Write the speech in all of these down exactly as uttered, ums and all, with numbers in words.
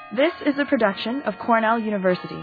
This is a production of Cornell University.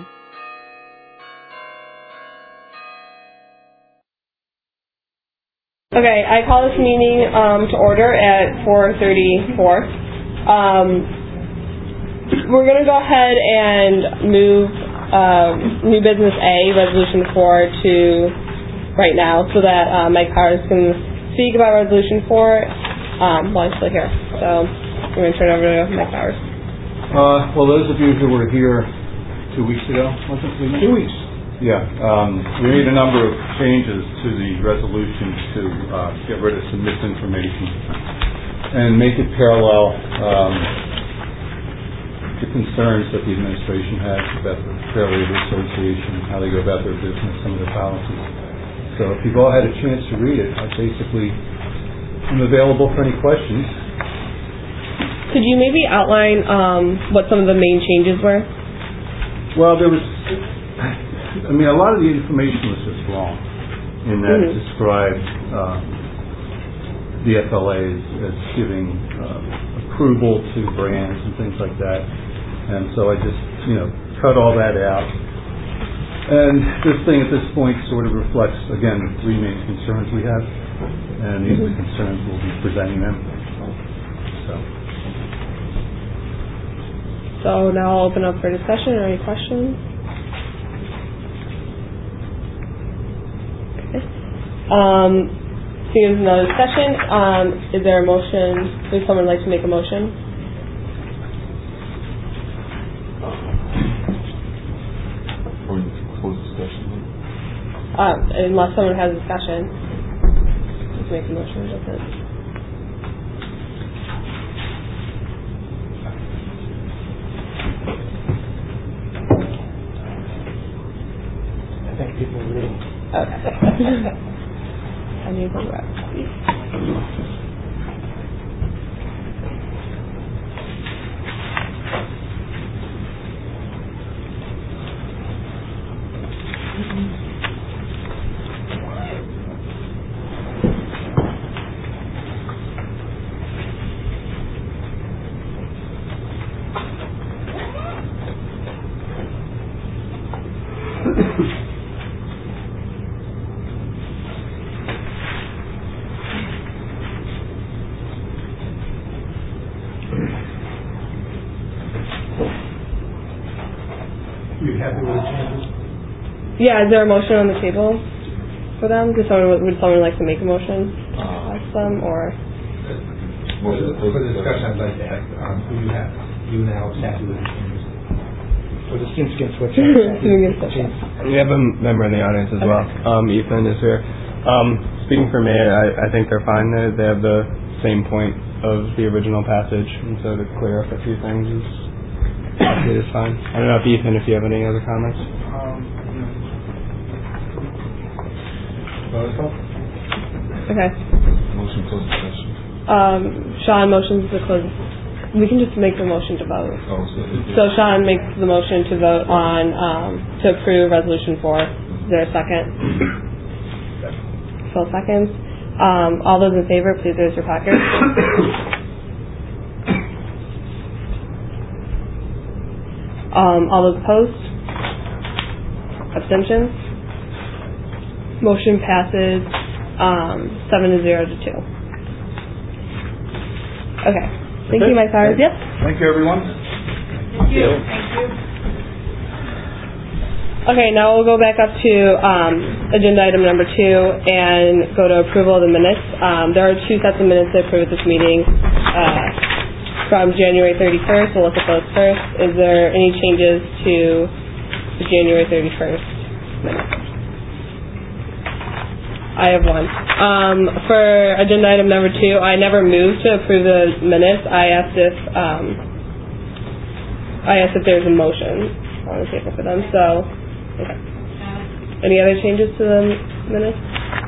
Okay, I call this meeting um, to order at four thirty-four. Um, we're going to go ahead and move um, new business A, resolution four, to right now so that uh, Mike Powers can speak about resolution four um, while he's still here. So we're going to turn it over to Mike Powers. Uh, well, those of you who were here two weeks ago, wasn't it? Two weeks. Yeah, um, we made a number of changes to the resolution to uh, get rid of some misinformation and make it parallel um, the concerns that the administration has about the Fair Labor Association and how they go about their business, some of their policies. So if you've all had a chance to read it, I basically am available for any questions. Could you maybe outline um, what some of the main changes were? Well, there was... I mean, a lot of the information was just wrong in that mm-hmm. it described uh, the F L A as, as giving uh, approval to brands and things like that. And so I just, you know, cut all that out. And this thing at this point sort of reflects, again, the three main concerns we have. And these are the concerns we'll be presenting them. So. So now I'll open up for discussion or any questions. Um, seeing there's no discussion, um, is there a motion? Would someone like to make a motion? Or close discussion. Um, unless someone has discussion, just make a motion. That's it. I think people are reading. Okay. I need to grab Yeah, is there a motion on the table for them? Does someone, would someone like to make a motion? Uh, ask them, or? For the, for the discussion, I'd like to ask, um, who you have, you now, Kathy, with the changes. For the students against what? We have a member in the audience as okay. well. Um, Ethan is here. Um, speaking for me, I, I think they're fine. They, they have the same point of the original passage, and so to clear up a few things is, it is fine. I don't know if Ethan, if you have any other comments. Um, Okay. Motion to close discussion. Um, Sean motions to close. We can just make the motion to vote. Oh, so, so Sean makes the motion to vote on um, to approve resolution four. Is there a second? Phil seconds. Um, all those in favor, please raise your placard. um, all those opposed? Abstentions? Motion passes um, seven to zero to two. Okay. Thank okay. you, Mike Powers. Yep. Thank you, everyone. Thank you. Thank you. Okay, now we'll go back up to um, agenda item number two and go to approval of the minutes. Um, there are two sets of minutes to approve at this meeting uh, from January thirty-first. We'll look at those first. Is there any changes to the January thirty-first minutes? I have one. Um, for agenda item number two, I never moved to approve the minutes. I asked if um, I asked if there's a motion on the table for them. So, okay. Any other changes to the minutes?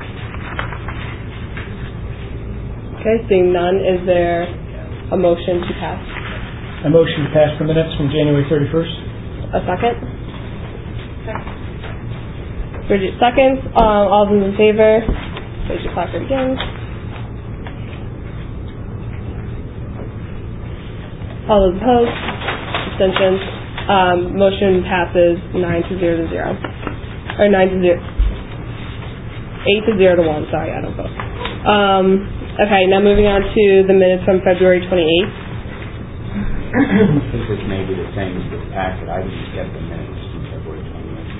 Okay, seeing none, is there a motion to pass? A motion to pass the minutes from January thirty-first. A second? Second. Bridget seconds. Um, all those in favor, raise your placard again. All those opposed? abstentions. Um, motion passes nine to zero to zero, or nine to zero, eight to zero to one. Sorry, I don't vote. Um, okay, now moving on to the minutes from February twenty-eighth. I think this may be the same as the packet. I didn't get the minutes from February twenty-eighth.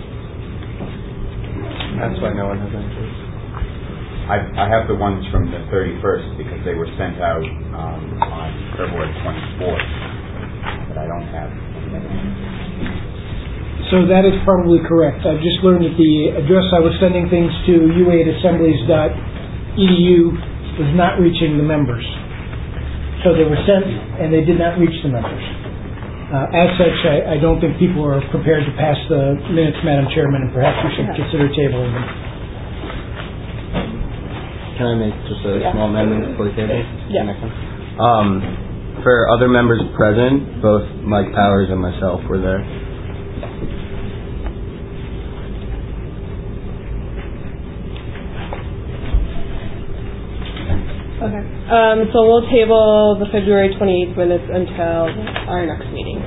That's why no one has answers. I, I have the ones from the thirty-first because they were sent out um, on February twenty-fourth, but I don't have the minutes. So that is probably correct. I've just learned that the address I was sending things to, u eight assemblies dot e d u, was not reaching the members. So they were sent, and they did not reach the members. Uh, as such, I, I don't think people are prepared to pass the minutes, Madam Chairman, and perhaps we should consider tabling them. Can I make just a Yeah. small amendment for the table? Yeah. Next one. Um, for other members present, both Mike Powers and myself were there. Okay. Um, so we'll table the February twenty-eighth minutes until our next meeting.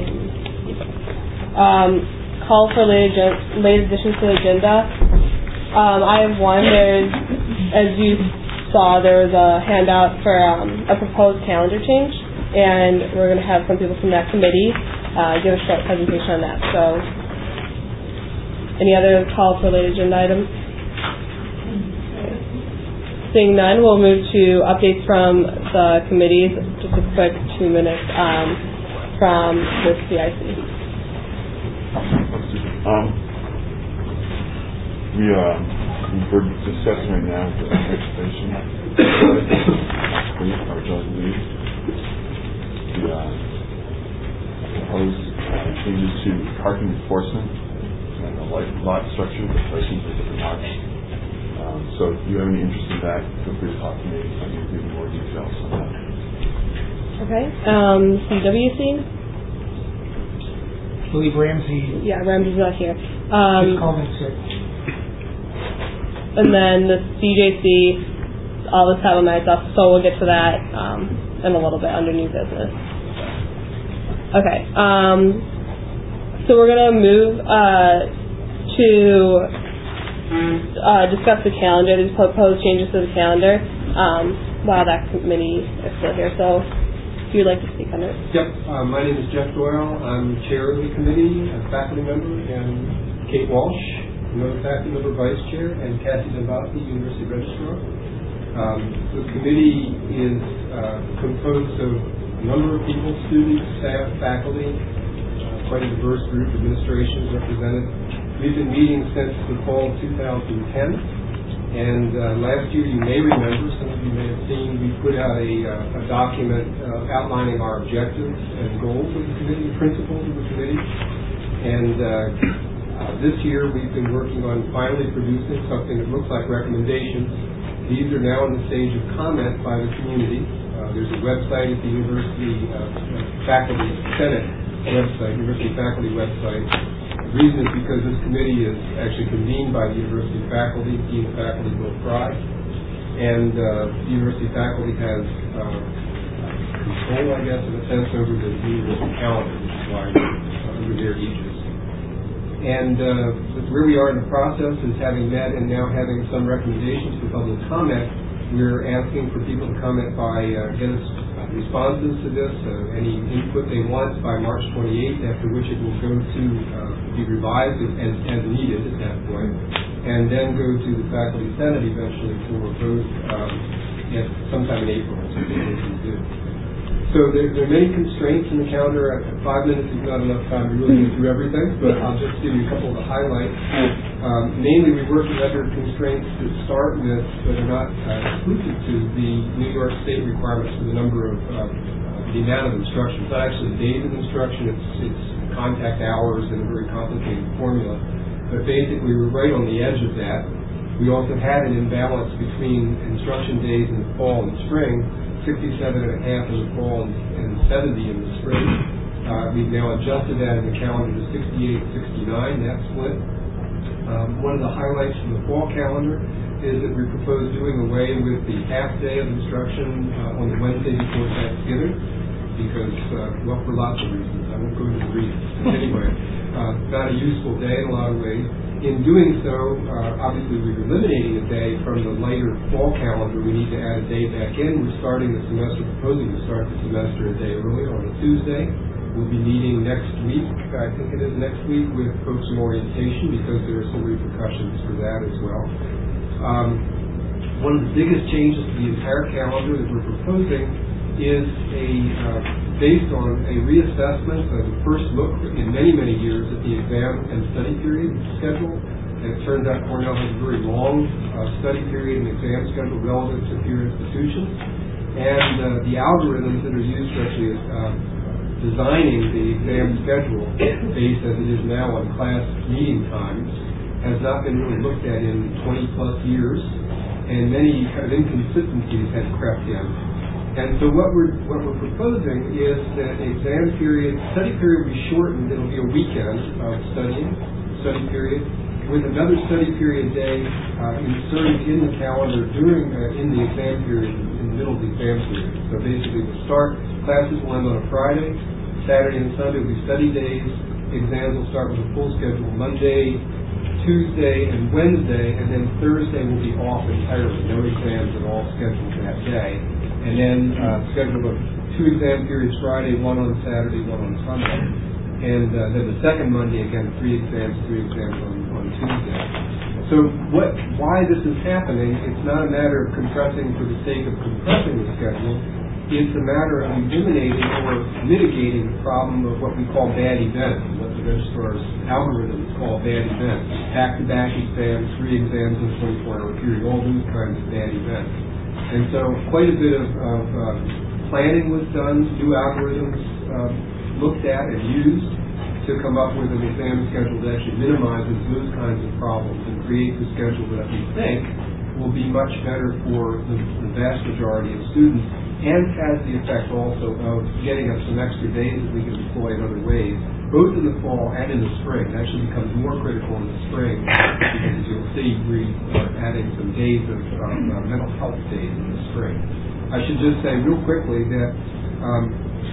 Um, call for late, agen- late additions to the agenda. Um, I have one. There's, as you saw, there was a handout for um, a proposed calendar change, and we're going to have some people from that committee uh, give a short presentation on that. So, any other call for late agenda items? Seeing none, we'll move to updates from the committees. Just a quick two minutes um, from the C I C. Um, we uh, we're discussing right now the transportation our joint lead. The uh, proposed uh, changes to parking enforcement and the light lot structure, the pricing for different lots. Um, so if you have any interest in that, feel free to talk to me. I can give you more details on that. Okay. Um, C W C? I believe Ramsey Yeah, Ramsey's not here. Um, just called in sick. and then the C J C, all the settlement stuff, so we'll get to that um, in a little bit under new business. Okay. Um, so we're going to move uh, to uh, discuss the calendar, these proposed changes to the calendar, um, while that committee is still here. So if you'd like to speak on it. Yep. Uh, my name is Jeff Doyle. I'm chair of the committee, a faculty member, and Kate Walsh, another faculty member, vice chair, and Cassie Zambati, university registrar. Um, the committee is uh, composed of a number of people, students, staff, faculty, uh, quite a diverse group, administration is represented. We've been meeting since the fall of two thousand ten, and uh, last year, you may remember, some of you may have seen, we put out a, uh, a document uh, outlining our objectives and goals of the committee, principles of the committee, and uh, uh, this year we've been working on finally producing something that looks like recommendations. These are now in the stage of comment by the community. Uh, there's a website at the University uh, Faculty Senate website, University Faculty website. The reason is because this committee is actually convened by the university faculty, dean of faculty Bill Fry, and uh, the university faculty has uh, control, I guess, in a sense, over the university calendar, which is why uh, under their aegis. And uh, where we are in the process is having met and now having some recommendations for public comment. We're asking for people to comment by, uh, get us responses to this, uh, any input they want by March twenty-eighth, after which it will go to uh, be revised as, as needed at that point, and then go to the faculty senate eventually for a vote um, at sometime in April. So there, there are many constraints in the calendar. Five minutes is not enough time to really get through everything, but I'll just give you a couple of the highlights. Um, mainly, we work under constraints to start with that are not uh, exclusive to the New York State requirements for the number of, uh, the amount of instruction. It's not actually days of instruction, it's, it's contact hours and a very complicated formula. But basically, we're right on the edge of that. We also had an imbalance between instruction days in the fall and spring, sixty-seven and a half in the fall and, and seventy in the spring. Uh, we've now adjusted that in the calendar to sixty-eight, sixty-nine, that split. Um, one of the highlights from the fall calendar is that we propose doing away with the half day of instruction uh, on the Wednesday before Thanksgiving, because was, uh, well, for lots of reasons. I won't go into the reasons. But anyway, uh, not a useful day in a lot of ways. In doing so, uh, obviously we're eliminating a day from the later fall calendar. We need to add a day back in. We're starting the semester, proposing to start the semester a day earlier on a Tuesday. We'll be meeting next week, I think it is next week, with folks from orientation because there are some repercussions for that as well. Um, one of the biggest changes to the entire calendar that we're proposing is a uh, based on a reassessment of the first look in many, many years at the exam and study period schedule. And it turns out Cornell has a very long uh, study period and exam schedule relative to peer institutions. And uh, the algorithms that are used actually is uh, designing the exam schedule based as it is now on class meeting times has not been really looked at in twenty plus years, and many kind of inconsistencies have crept in. And so what we're what we're proposing is that the exam period, study period will be shortened. It'll be a weekend of studying, study period, with another study period day uh, inserted in the calendar during uh, in the exam period, in the middle of the exam period. So basically, we'll start classes will end on a Friday. Saturday and Sunday will be study days. Exams will start with a full schedule Monday, Tuesday, and Wednesday, and then Thursday will be off entirely. No exams at all scheduled that day. And then uh, schedule of two exam periods Friday, one on Saturday, one on Sunday. And uh, then the second Monday, again, three exams, three exams on, on Tuesday. So what? Why this is happening, it's not a matter of compressing for the sake of compressing the schedule. It's a matter of eliminating or mitigating the problem of what we call bad events, what the registrar's algorithms call bad events. Back-to-back exams, three exams in a twenty-four hour period, all those kinds of bad events. And so quite a bit of, of uh, planning was done, new algorithms uh, looked at and used to come up with an exam schedule that actually minimizes those kinds of problems and creates a schedule that we think will be much better for the, the vast majority of students, and has the effect also of getting us some extra days that we can deploy in other ways, both in the fall and in the spring. It actually becomes more critical in the spring because, as you'll see, we are adding some days of um, uh, mental health days in the spring. I should just say real quickly that um,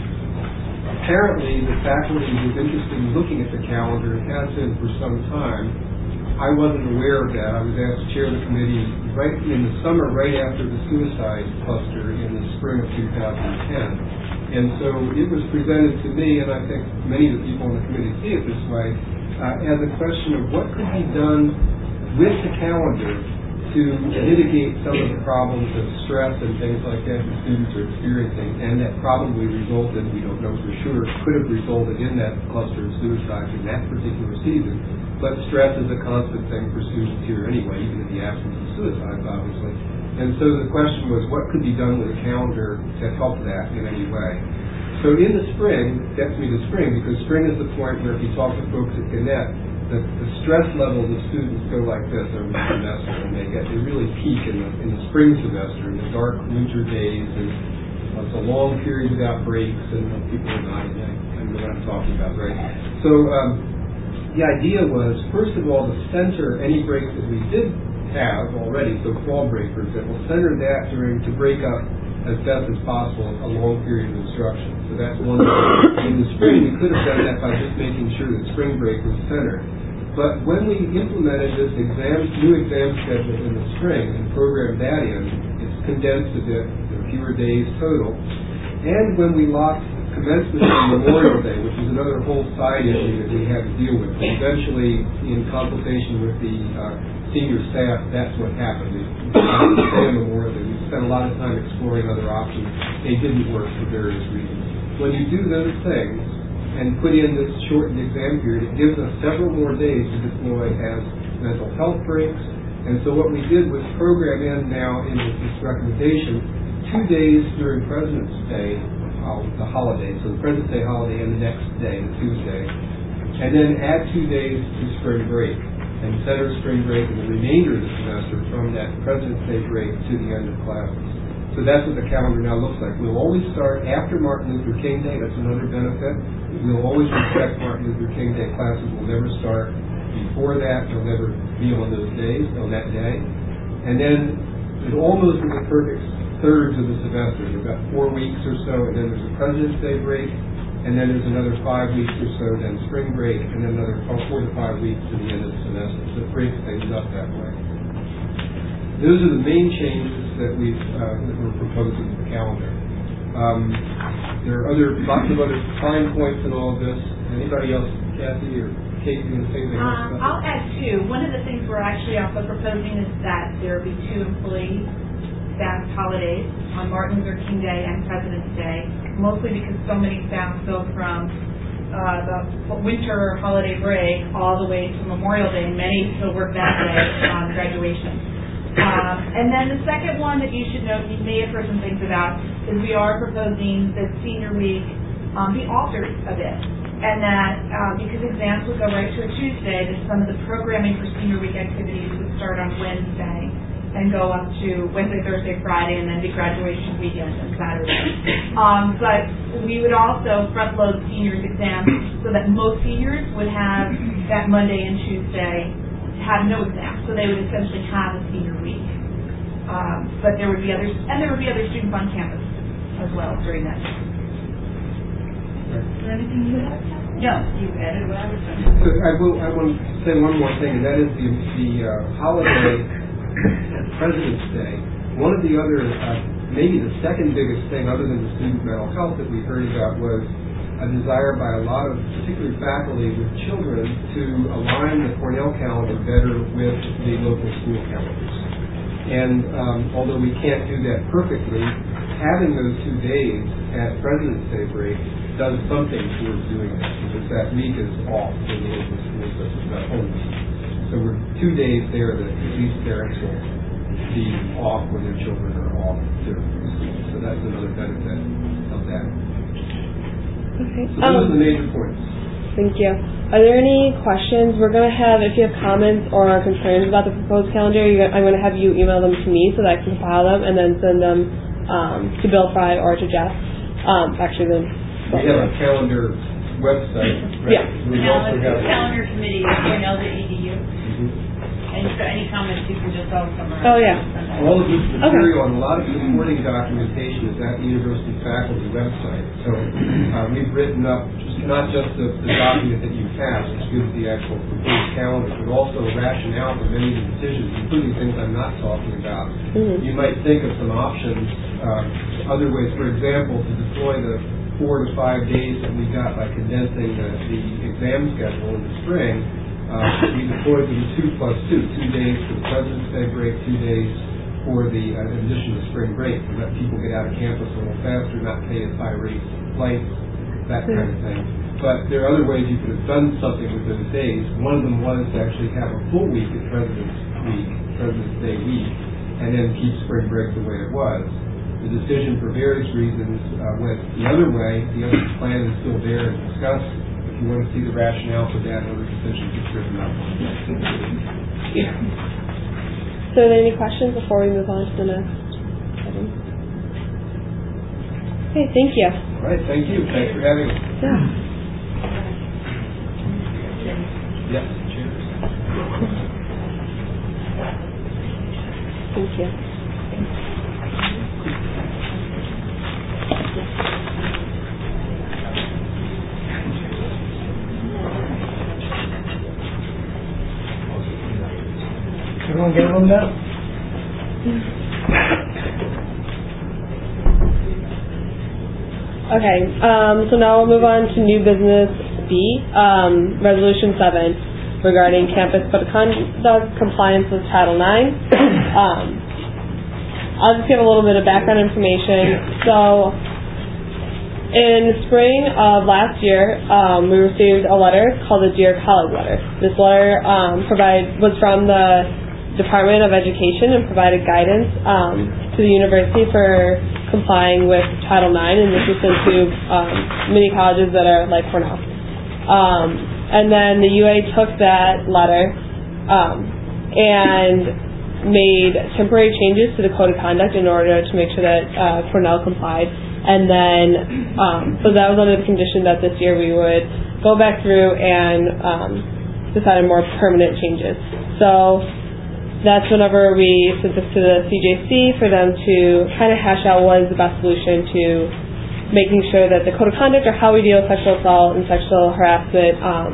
apparently the faculty was interested in looking at the calendar and has been for some time. I wasn't aware of that. I was asked to chair the committee right in the summer, right after the suicide cluster in the spring of two thousand ten. And so it was presented to me, and I think many of the people on the committee see it this way, uh, as a question of what could be done with the calendar to mitigate some of the problems of stress and things like that that students are experiencing, and that probably resulted, we don't know for sure, could have resulted in that cluster of suicides in that particular season. But stress is a constant thing for students here anyway, even in the absence of suicides, obviously. And so the question was, what could be done with a calendar to help that in any way? So in the spring, gets me to spring, because spring is the point where if you talk to folks at Gannett, the, the stress levels of students go like this over the semester, and they get they really peak in the in the spring semester, in the dark winter days, and uh, it's a long period without breaks, and uh, people are nodding. I know what I'm talking about, right? So. Um, The idea was, first of all, to center any breaks that we did have already, so fall break, for example, center that during to break up as best as possible a long period of instruction. So that's one thing. In the spring, we could have done that by just making sure that spring break was centered. But when we implemented this exam, new exam schedule in the spring and programmed that in, it's condensed a bit, there are fewer days total. And when we locked commencement on Memorial Day, which is another whole side issue that we had to deal with. And eventually, in consultation with the uh, senior staff, that's what happened. We decided to stay on Memorial Day. We spent a lot of time exploring other options. They didn't work for various reasons. When you do those things and put in this shortened exam period, it gives us several more days to deploy as mental health breaks. And so what we did was program in now in this recommendation two days during President's Day, the holiday, so the President's Day holiday and the next day, the Tuesday, and then add two days to spring break, and center spring break in the remainder of the semester from that President's Day break to the end of classes. So that's what the calendar now looks like. We'll always start after Martin Luther King Day. That's another benefit. We'll always respect Martin Luther King Day. Classes will never start before that. They'll never be on those days, on that day. And then it almost is a perfect thirds of the semester. You've got four weeks or so, and then there's a President's Day break, and then there's another five weeks or so, then spring break, and then another oh, four to five weeks to the end of the semester. So it breaks things up that way. Those are the main changes that we've uh, that we're proposing to the calendar. Um, there are other lots of other fine points in all of this. Anybody else, Kathy or Kate, you want to say anything else Um, about I'll add two. One of the things we're actually also proposing is that there be two employee staff holidays on Martin Luther King Day and President's Day, mostly because so many staff go from uh, the winter holiday break all the way to Memorial Day, and many still work that day on graduation. Um, and then the second one that you should note, you may have heard some things about, is we are proposing that Senior Week um, be altered a bit. And that um, because exams would go right to a Tuesday, that some of the programming for Senior Week activities would start on Wednesday and go up to Wednesday, Thursday, Friday, and then be graduation weekend on Saturday. Um, but we would also front load seniors' exams so that most seniors would have that Monday and Tuesday have no exam, so they would essentially have a senior week. Um, but there would be others, and there would be other students on campus as well during that time. Is there anything you would add? No, you added what I was saying. So I will. I want to say one more thing, and that is the the uh, holiday, President's Day. One of the other, uh, maybe the second biggest thing, other than the student mental health that we heard about, was a desire by a lot of, particularly faculty with children, to align the Cornell calendar better with the local school calendars. And um, although we can't do that perfectly, having those two days at President's Day break does something towards doing that, because that week is off in the local school system, that whole week. So we're two days there that at least parents will be off when their children are off during the school. So that's another benefit of that. Okay. So those Um, are the major points. Thank you. Are there any questions? We're going to have, if you have comments or concerns about the proposed calendar, you're, I'm going to have you email them to me so that I can compile them and then send them um, to Bill Fry or to Jeff. Um, actually, then. We have a calendar website. Right? Yeah. We also have Calendar committee at cornell dot e d u. Mhm. And so any comments you can just go somewhere. Oh, yeah. All of this material and a lot of supporting documentation is at the university faculty website. So uh, we've written up just, not just the, the document that you have, which gives the actual proposed calendar, but also a rationale for many of the decisions, including things I'm not talking about. Mm-hmm. You might think of some options, uh, other ways, for example, to deploy the four to five days that we got by condensing the, the exam schedule in the spring. Uh, we deployed them two plus two, two days for the President's Day break, two days for the, uh, in addition to spring break, to let people get out of campus a little faster, not pay as high rates of flights, that kind of thing. But there are other ways you could have done something with those days. One of them was to actually have a full week at President's Week, President's Day week, and then keep spring break the way it was. The decision, for various reasons, uh, went the other way. The other plan is still there and discussed. If you want to see the rationale for that, other decisions it's written up. Yeah. So are there any questions before we move on to the next item? Okay, thank you. All right, thank you. Thanks for having us. Yeah. Yes, cheers. Thank you. Everyone get a room now? Okay, um, so now we'll move on to new business B, um, resolution seven, regarding campus code of conduct compliance with Title nine. Um, I'll just give a little bit of background information. So, in spring of last year, um, we received a letter called the Dear Colleague letter. This letter um, provide, was from the Department of Education and provided guidance um, to the university for complying with Title nine, and this is sent to um, many colleges that are like Cornell. Um, and then the U A took that letter um, and made temporary changes to the code of conduct in order to make sure that uh, Cornell complied. And then, um, so that was under the condition that this year we would go back through and um, decide on more permanent changes. So that's whenever we sent this to the C J C for them to kind of hash out what is the best solution to making sure that the code of conduct or how we deal with sexual assault and sexual harassment um,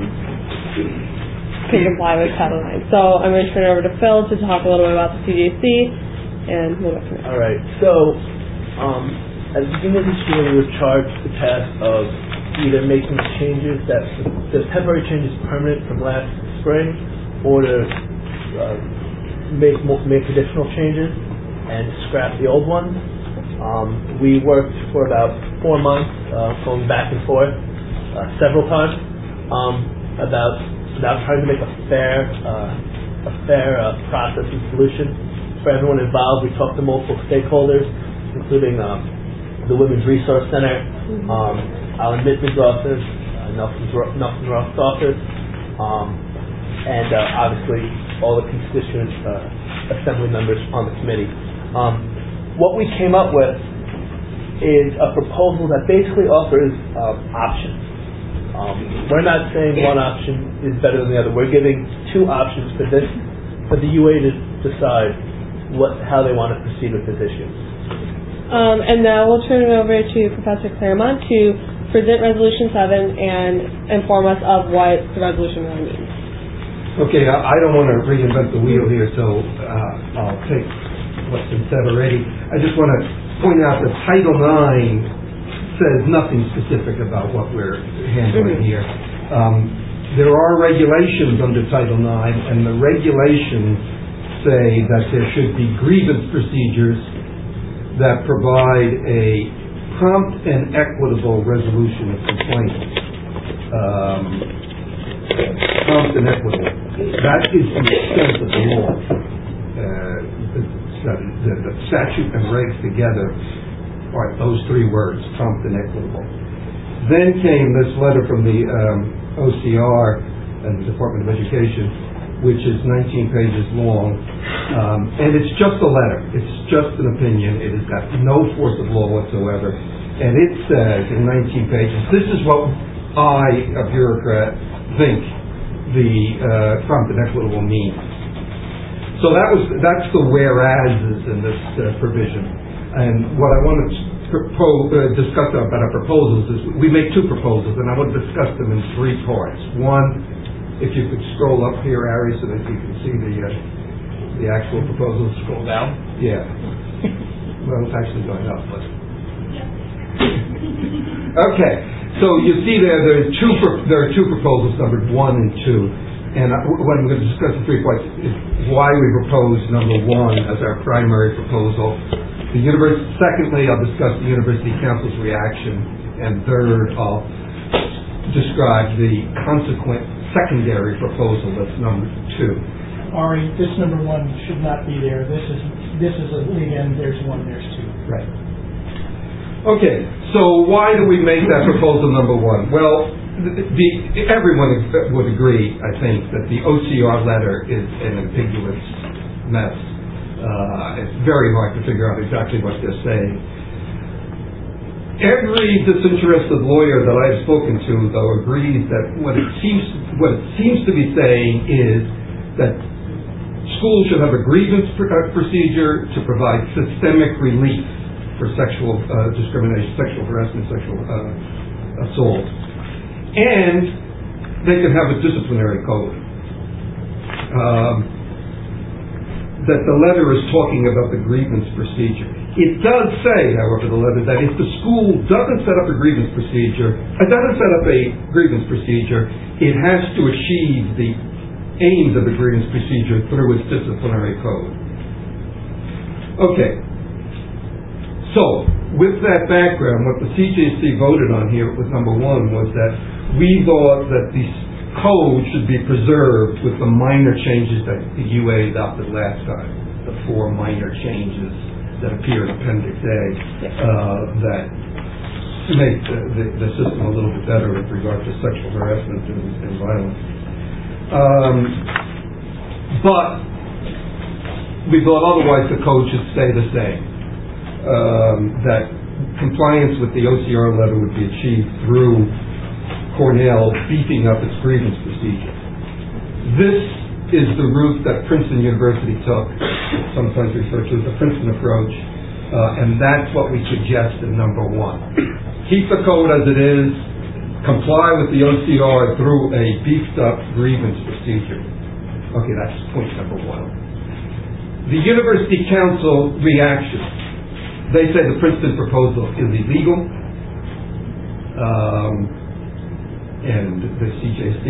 can comply with Title nine. So I'm going to turn it over to Phil to talk a little bit about the C J C and move on from there. All right. So um, at the beginning of this year, we were charged with the task of either making changes that the temporary changes permanent from last spring, or to uh, make more, make additional changes and scrap the old ones. Um, we worked for about four months, uh, going back and forth uh, several times um, about about trying to make a fair uh, a fair uh, process and solution for everyone involved. We talked to multiple stakeholders, including um, the Women's Resource Center, um, Alan Mittman's office, uh, Nelson, Nelson Roth's office, um, and uh, obviously all the constituent uh, assembly members on the committee. Um, what we came up with is a proposal that basically offers uh, options. Um, we're not saying one option is better than the other. We're giving two options for this, for the U A to decide what how they want to proceed with this issue. Um, and now we'll turn it over to Professor Claremont to present Resolution seven and inform us of what the resolution really means. Okay, I, I don't want to reinvent the wheel here, so uh, I'll take what's been said already. I just want to point out that Title nine says nothing specific about what we're handling here. Um, there are regulations under Title nine, and the regulations say that there should be grievance procedures that provide a prompt and equitable resolution of complaints. Um, prompt and equitable. That is the extent of the law. Uh, the, the, the statute and regs together are those three words, prompt and equitable. Then came this letter from the um, O C R and the Department of Education, which is nineteen pages long, um, and it's just a letter. It's just an opinion. It has got no force of law whatsoever. And it says in nineteen pages, this is what I, a bureaucrat, think the uh, prompt and equitable means. So that was that's the whereases in this uh, provision. And what I want to propose, uh, discuss about our proposals is we make two proposals, and I want to discuss them in three parts. One, if you could scroll up here, Ari, so that you can see the uh, the actual proposals. Scroll down? Yeah. Well, it's actually going up, but... Okay. So you see there, there are two, there are two proposals, numbered one and two. And I, what I'm going to discuss in three parts is why we propose number one as our primary proposal. The university, secondly, I'll discuss the University Council's reaction. And third, I'll describe the consequent secondary proposal that's number two. Ari, this number one should not be there. This is this is a lead in, there's one, there's two. Right. Okay, so why do we make that proposal number one? Well, the, the, everyone would agree, I think, that the O C R letter is an ambiguous mess. Uh, it's very hard to figure out exactly what they're saying. Every disinterested lawyer that I've spoken to, though, agrees that what it seems what it seems to be saying is that schools should have a grievance pr- uh, procedure to provide systemic relief for sexual uh, discrimination, sexual harassment, sexual uh, assault, and they can have a disciplinary code. Um, that the letter is talking about the grievance procedure. It does say, however, the letter, that if the school doesn't set up a grievance procedure, it doesn't set up a grievance procedure, it has to achieve the aims of the grievance procedure through its disciplinary code. Okay. So, with that background, what the C J C voted on here was number one was that we thought that the code should be preserved with the minor changes that the U A adopted last time, the four minor changes that appear in Appendix A uh, that make the, the, the system a little bit better with regard to sexual harassment and, and violence. Um, but we thought otherwise the code should stay the same. Um, that compliance with the O C R letter would be achieved through Cornell beefing up its grievance procedure. This is the route that Princeton University took, sometimes referred to as the Princeton approach, uh, and that's what we suggest in number one. Keep the code as it is, comply with the O C R through a beefed-up grievance procedure. Okay, that's point number one. The University Council reaction. They say the Princeton proposal is illegal, um, and the C J C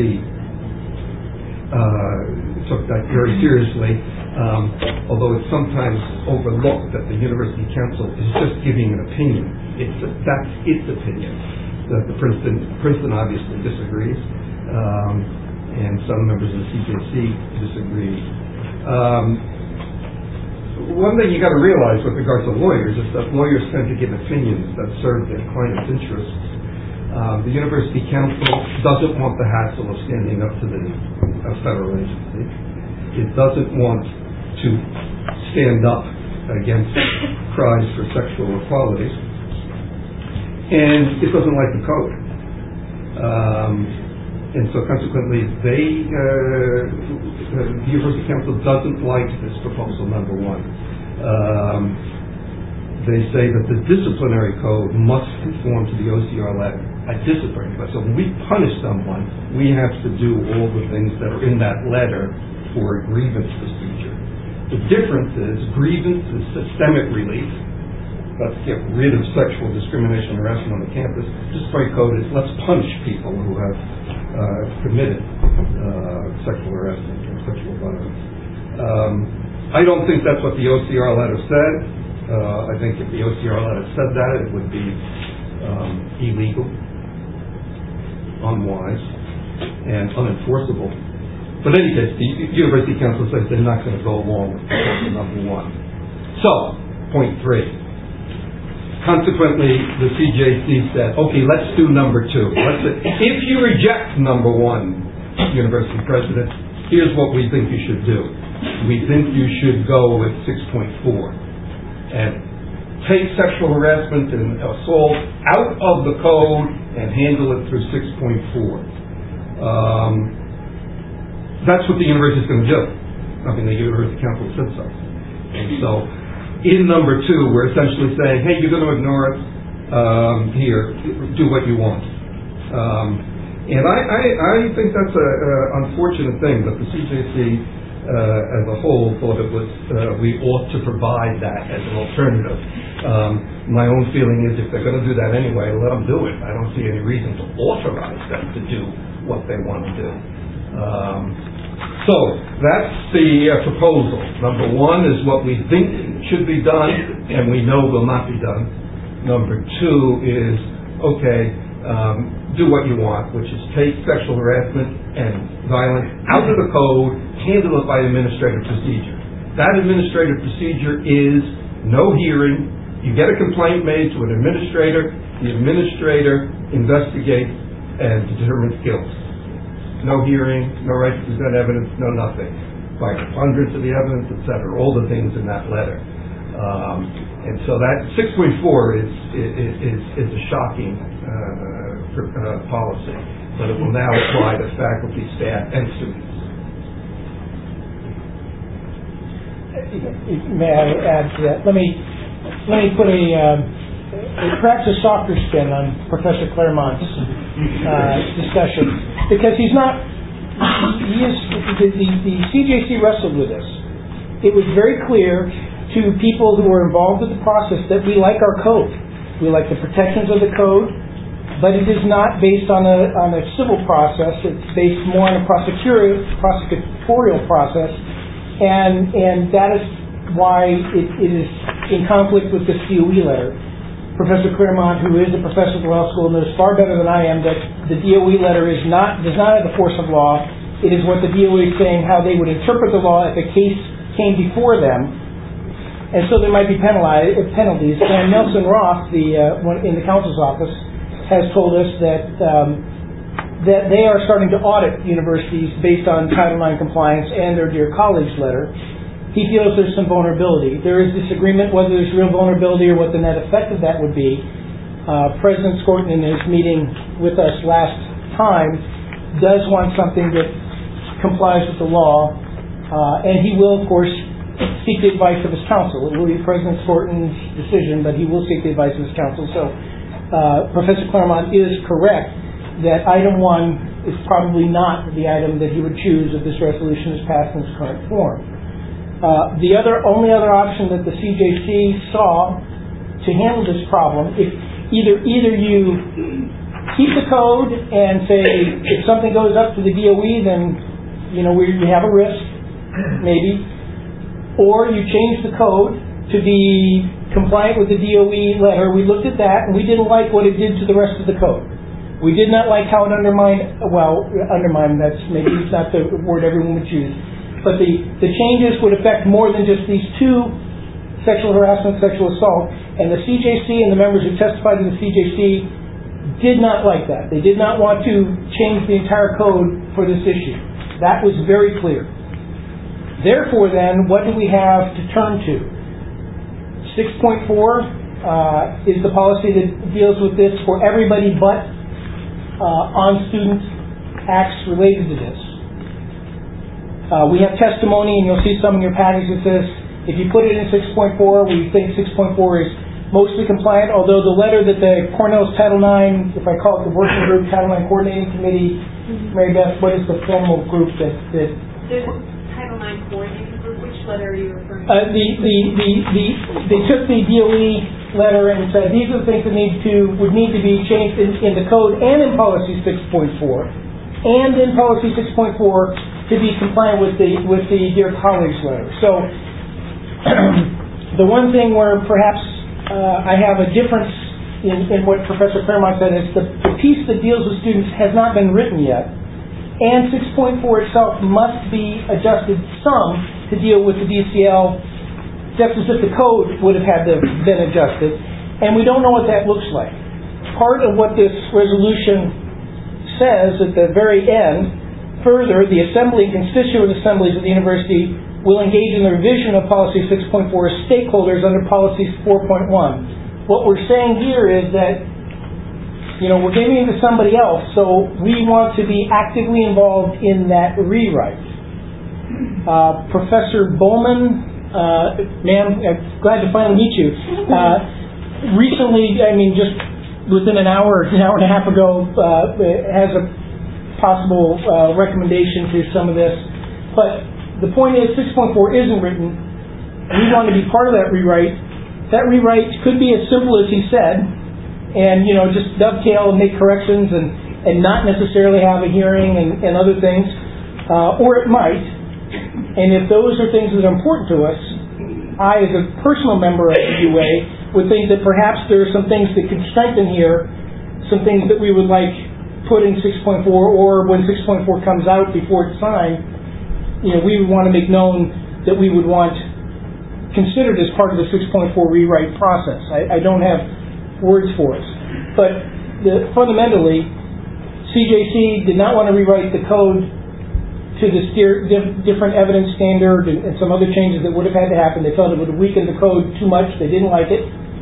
uh, took that very seriously, um, although it's sometimes overlooked that the University Council is just giving an opinion. It's a, that's its opinion. That the Princeton, Princeton obviously disagrees, um, and some members of the C J C disagree. Um, one thing you got to realize with regards to lawyers is that lawyers tend to give opinions that serve their client's interests. Um, the University Council doesn't want the hassle of standing up to the uh, federal agency. It doesn't want to stand up against cries for sexual equality. And it doesn't like the code. Um, and so consequently, they, uh, the University Council doesn't like this proposal, number one. Um, they say that the disciplinary code must conform to the O C R letter. A disciplinary code. So when we punish someone, we have to do all the things that are in that letter for a grievance procedure. The difference is grievance is systemic relief. Let's get rid of sexual discrimination and harassment on the campus. Disciplinary code is let's punish people who have uh, committed uh, sexual harassment or sexual violence. Um, I don't think that's what the O C R letter said. Uh, I think if the O C R letter said that, it would be um, illegal, unwise, and unenforceable. But in any case, the University Council says they're not going to go along with proposal number one. So, point three. Consequently, the C J C said, okay, let's do number two. Let's, if you reject number one, University President, here's what we think you should do. We think you should go with six point four and take sexual harassment and assault out of the code and handle it through six point four. Um, that's what the university is going to do. I mean, the University Council said so. And so, in number two, we're essentially saying, hey, you're going to ignore it. Um, here, do what you want. Um, and I, I, I think that's an unfortunate thing that the C J C uh, as a whole thought it was, uh, we ought to provide that as an alternative. Um, my own feeling is if they're going to do that anyway, let them do it. I don't see any reason to authorize them to do what they want to do. Um, so that's the uh, proposal. Number one is what we think should be done and we know will not be done. Number two is, okay, um, do what you want, which is take sexual harassment and violence out of the code, handle it by administrative procedure. That administrative procedure is no hearing. You get a complaint made to an administrator, the administrator investigates and determines guilt. No hearing, no right to present evidence, no nothing. By preponderance of the evidence, et cetera, all the things in that letter. Um, and so that six point four is, is, is, is a shocking uh, for, uh, policy, but it will now apply to faculty, staff, and students. May I add to that? Let me let me put a um, perhaps a softer spin on Professor Claremont's uh, discussion, because he's not. He is the, the, the C J C wrestled with this. It was very clear to people who were involved with the process that we like our code. We like the protections of the code, but it is not based on a on a civil process. It's based more on a prosecutorial prosecutorial process, and and that is why it, it is in conflict with this D O E letter. Professor Claremont, who is a professor at the law school, knows far better than I am that the D O E letter is not does not have the force of law. It is what the D O E is saying how they would interpret the law if a case came before them. And so there might be penalties. And Nelson Roth, the uh, one in the counsel's office, has told us that um, that they are starting to audit universities based on Title nine compliance and their Dear Colleagues letter. He feels there's some vulnerability. There is disagreement whether there's real vulnerability or what the net effect of that would be. Uh, President Skorton, in his meeting with us last time, does want something that complies with the law Uh, and he will, of course, seek the advice of his counsel. It will be President Skorton's decision, but he will seek the advice of his counsel. So uh, Professor Claremont is correct that item one is probably not the item that he would choose if this resolution is passed in its current form. Uh, the other, only other option that the C J C saw to handle this problem, if either either you keep the code and say if something goes up to the D O E, then you know we, we have a risk, maybe. Or you change the code to be compliant with the D O E letter. We looked at that, and we didn't like what it did to the rest of the code. We did not like how it undermined, well, undermined, that's maybe not the word everyone would choose, but the, the changes would affect more than just these two, sexual harassment, sexual assault, and the C J C and the members who testified in the C J C did not like that. They did not want to change the entire code for this issue. That was very clear. Therefore, then, what do we have to turn to? six point four uh, is the policy that deals with this for everybody but uh, on-student acts related to this. Uh, we have testimony, and you'll see some in your package that says, if you put it in six point four, we think six point four is mostly compliant, although the letter that the Cornell's Title nine, if I call it the working group, Title nine Coordinating Committee, Mary Beth, what is the formal group that... that There's Title nine Coordinating Group. Which letter are you referring to? Uh, the, the, the, the, they took the D O E letter and said these are the things that need to, would need to be changed in, in the code and in policy six point four and in policy six point four to be compliant with the, with the Dear Colleagues letter. So the one thing where perhaps uh, I have a difference in, in what Professor Claremont said is the, the piece that deals with students has not been written yet, and six point four itself must be adjusted some to deal with the D C L, just as if the code would have had to have been adjusted, and we don't know what that looks like. Part of what this resolution says at the very end, further, the Assembly and constituent assemblies of the university will engage in the revision of Policy six point four as stakeholders under Policy four point one. What we're saying here is that, you know, we're giving it to somebody else, so we want to be actively involved in that rewrite. Uh, Professor Bowman, uh, ma'am, I'm glad to finally meet you. Uh, recently, I mean, just within an hour, an hour and a half ago, uh, has a possible uh, recommendation to some of this. But the point is, six point four isn't written. We want to be part of that rewrite. That rewrite could be as simple as he said, and, you know, just dovetail and make corrections and, and not necessarily have a hearing and, and other things. Uh, or it might. And if those are things that are important to us, I, as a personal member of the U A, would think that perhaps there are some things that could strengthen here, some things that we would like put in six point four, or when six point four comes out before it's signed, you know, we would want to make known that we would want considered as part of the six point four rewrite process. I, I don't have words for us. But the, fundamentally, C J C did not want to rewrite the code to this different evidence standard and, and some other changes that would have had to happen. They felt it would have weakened the code too much. They didn't like it.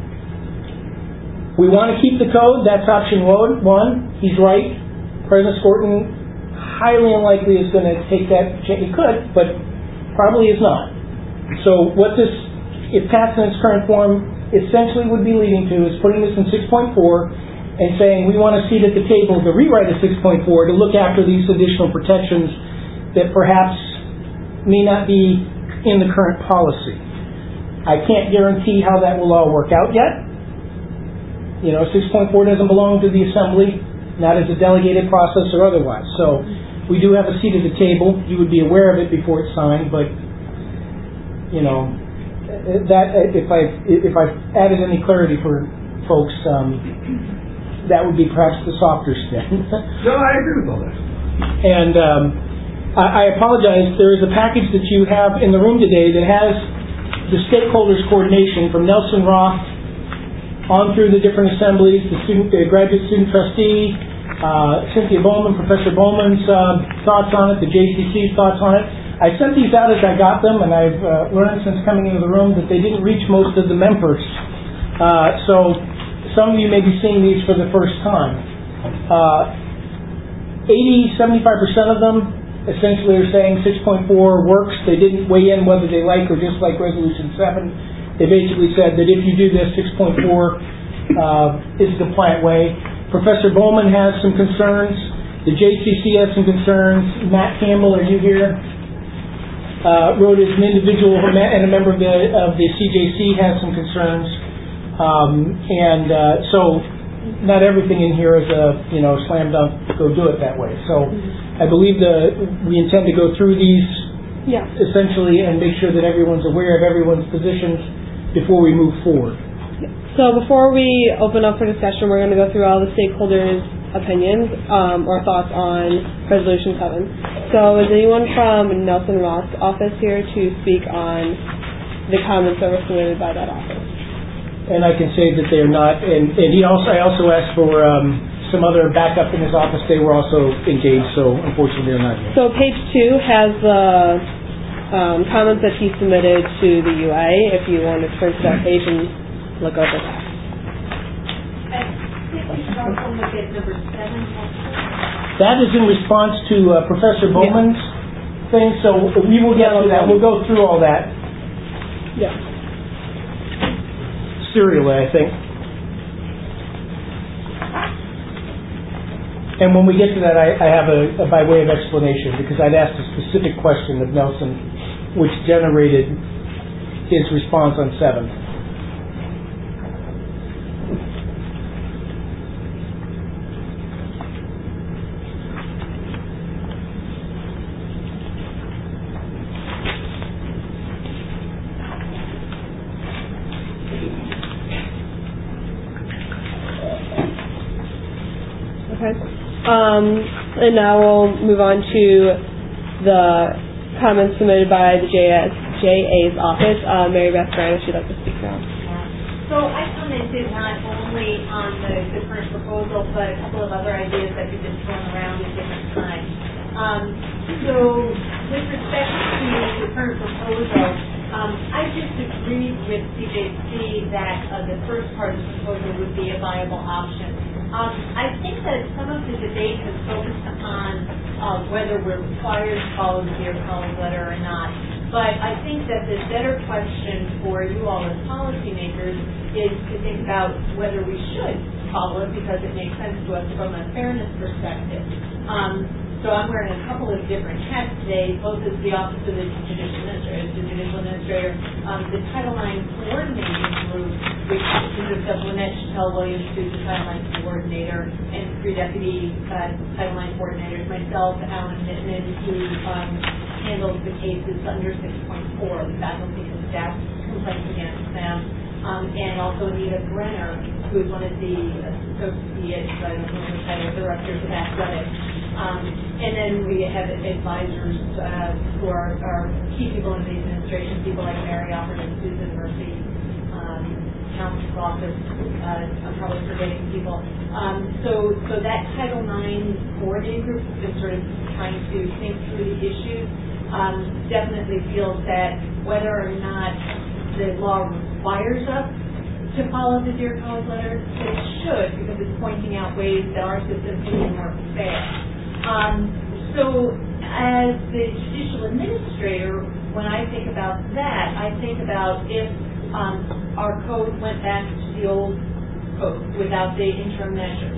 We want to keep the code. That's option one. He's right. President Skorton highly unlikely is going to take that change. He could, but probably is not. So what this, if passed in its current form, essentially would be leading to is putting this in six point four and saying we want a seat at the table to rewrite a six point four to look after these additional protections that perhaps may not be in the current policy. I can't guarantee how that will all work out yet. You know, six point four doesn't belong to the Assembly, not as a delegated process or otherwise. So we do have a seat at the table. You would be aware of it before it's signed, but, you know, that if I if I've added any clarity for folks, um, that would be perhaps the softer spin. No, I agree with all that. And um, I, I apologize. There is a package that you have in the room today that has the stakeholders coordination from Nelson Roth on through the different assemblies, the student, the graduate student trustee, uh, Cynthia Bowman, Professor Bowman's uh, thoughts on it, the J C C's thoughts on it. I sent these out as I got them, and I've uh, learned since coming into the room that they didn't reach most of the members. Uh, so some of you may be seeing these for the first time. Uh, eighty, seventy-five percent of them essentially are saying six point four works. They didn't weigh in whether they like or dislike Resolution seven. They basically said that if you do this, six point four uh, is the compliant way. Professor Bowman has some concerns. The J C C has some concerns. Matt Campbell, are you here? Uh, wrote as an individual and a member of the of the C J C has some concerns. Um, and uh, so not everything in here is a, you know, slam dunk, go do it that way. So I believe the we intend to go through these Yeah. essentially and make sure that everyone's aware of everyone's positions before we move forward. So before we open up for discussion, we're going to go through all the stakeholders' opinions um, or thoughts on Resolution seven. So is anyone from Nelson Ross' office here to speak on the comments that were submitted by that office? And I can say that they're not, and, and he also, I also asked for um, some other backup in his office. They were also engaged, so unfortunately they're not here. So page two has the um, comments that he submitted to the U A, if you want to turn to that page and look over that. I think we should also look at number seven also. That is in response to uh, Professor Bowman's thing, so we will get to that. We'll go through all that Yeah. serially, I think. And when we get to that, I, I have a, a by way of explanation, because I'd asked a specific question of Nelson, which generated his response on seven. Okay. Um, and now we'll move on to the comments submitted by the J A's office. Uh, Mary Beth Grant, if she'd like to speak now. So I commented not only on the, the current proposal, but a couple of other ideas that we've been throwing around at different times. Um, so with respect to the current proposal, um, I disagreed with C J C that uh, the first part of the proposal would be a viable option. Um, I think that some of the debate has focused on uh, whether we're required to follow the Dear Colleague letter or not. But I think that the better question for you all as policymakers is to think about whether we should follow it because it makes sense to us from a fairness perspective. Um, so I'm wearing a couple of different hats today, both as the Office of the Judicial Administrator, the Judicial Administrator, um, the Title nine Coordinating Group, which consists of Lynette Chattel-Williams, who's the Title nine Coordinator, and three deputy uh, Title nine Coordinators, myself, Alan Mittman, who um, handles the cases under six point four, the faculty and staff complaints against them, um, and also Anita Brenner, who is one of the associate, I don't know the title, directors of athletics. Um, and then we have advisors uh, who are, are key people in the administration, people like Mary Alford and Susan Murphy, um, counsel's office. Uh, I'm probably forgetting people. Um, so, so that Title nine coordinating group has been sort of trying to think through the issues. Um, definitely feels that whether or not the law requires us to follow the Dear Colleague letter, that it should, because it's pointing out ways that our system can be more fair. Um, so as the judicial administrator, when I think about that, I think about if um, our code went back to the old code without the interim measures.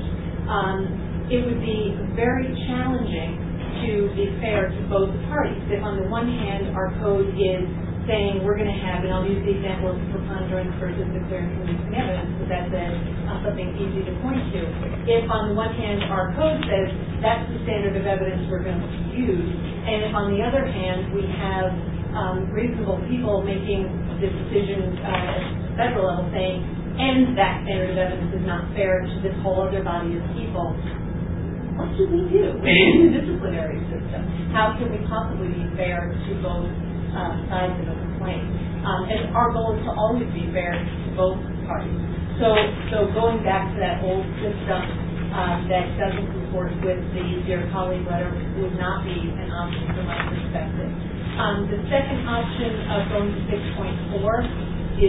Um, it would be very challenging to be fair to both parties. If on the one hand our code is saying we're going to have, and I'll use the example of preponderance versus the clear and convincing evidence, because that's a, uh, something easy to point to. If on the one hand our code says that's the standard of evidence we're going to use, and if on the other hand we have um, reasonable people making the decision uh, at the federal level saying, and that standard of evidence is not fair to this whole other body of people, what should we do in the disciplinary system? How can we possibly be fair to both uh, sides of a complaint? Um, and our goal is to always be fair to both parties. So, so going back to that old system um, that doesn't comport with the Dear Colleague letter would not be an option from my perspective. Um, the second option of going to six point four is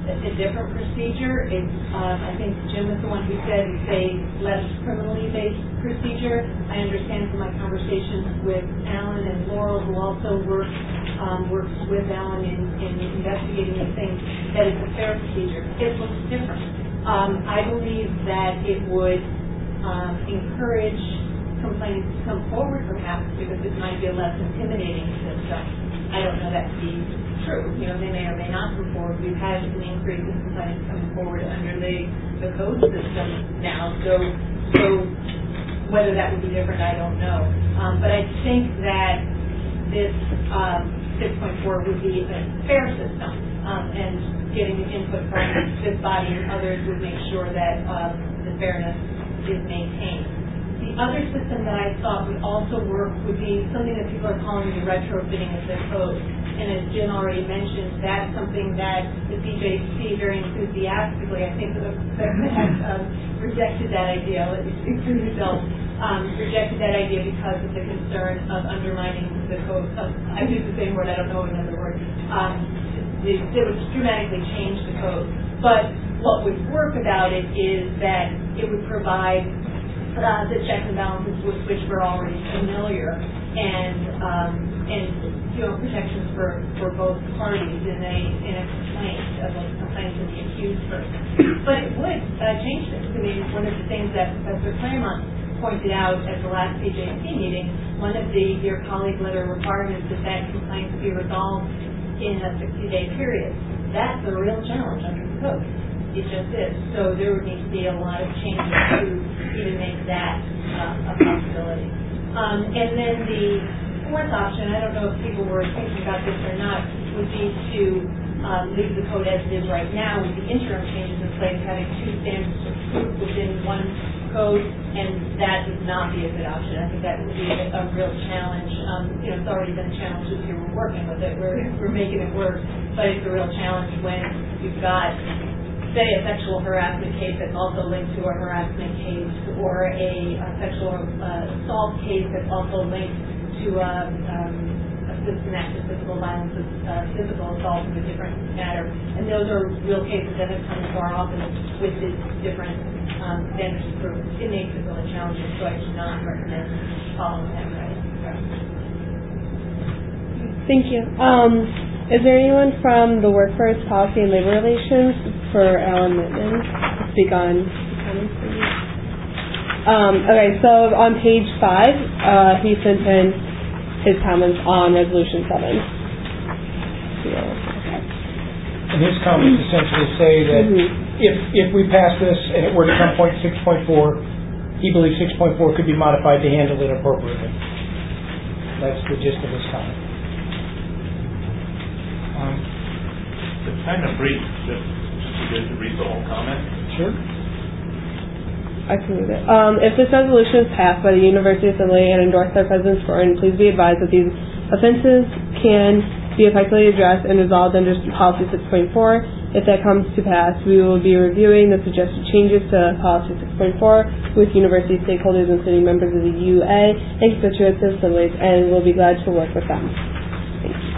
a a different procedure. It's, um, I think Jim was the one who said it's a less criminally based procedure. I understand from my conversations with Alan and Laurel, who also work, um, works with Alan in, in investigating these things, that it's a fair procedure. It looks different. Um, I believe that it would um, encourage complainants to come forward, perhaps, because it might be a less intimidating system. I don't know that to be true. You know, they may or may not come forward. We've had an increase in complainants coming forward under the, the code system now. So, so whether that would be different, I don't know. Um, but I think that this um, six point four would be a fair system, um, and getting the input from this body and others would make sure that uh, the fairness is maintained. The other system that I thought would also work would be something that people are calling the retrofitting of the code. And as Jim already mentioned, that's something that the C J C very enthusiastically, I think, has um, rejected that idea. Let me speak for yourself. Um, rejected that idea because of the concern of undermining the code. Of, I use the same word, I don't know another word. Um, it, it would dramatically change the code. But what would work about it is that it would provide Uh, the checks and balances with which we're already familiar, and um, and you know protections for, for both parties in a in a complaint, of a complaint to the accused person. But it would uh, change things. I mean, one of the things that Professor Claremont pointed out at the last C J C meeting, one of the Dear Colleague letter requirements is that complaints be resolved in a sixty day period. That's a real challenge under the code. It just is. So there would need to be a lot of changes to even make that uh, a possibility. Um, and then the fourth option, I don't know if people were thinking about this or not, would be to um, leave the code as it is right now with the interim changes in place, having two standards of proof within one code, and that would not be a good option. I think that would be a, a real challenge. Um, you know, it's already been a challenge this year. We're working with it. We're, we're making it work, but it's a real challenge when you've got, say, a sexual harassment case that's also linked to a harassment case, or a, a sexual uh, assault case that's also linked to a, um, a an act of physical violence, uh, physical assault is a different matter. And those are real cases that have come to our office with these different um, standards of proof. It makes it really challenging, so I do not recommend following that right. Thank you. Um, is there anyone from the Workforce Policy and Labor Relations for Alan Whitman to speak on comments? Um, okay, so on page five, uh, he sent in his comments on Resolution seven. And his comments essentially say that mm-hmm. if if we pass this and it were to come point six point four, he believes six point four could be modified to handle it appropriately. That's the gist of his comment. Um, it's kind of brief. Just good to read the whole comment. Sure. I can read it. Um, if this resolution is passed by the University Assembly and endorsed by President Sporton, please be advised that these offenses can be effectively addressed and resolved under Policy six point four. If that comes to pass, we will be reviewing the suggested changes to Policy six point four with university stakeholders and city members of the U A and constituents and assemblies, and we'll be glad to work with them. Thank you.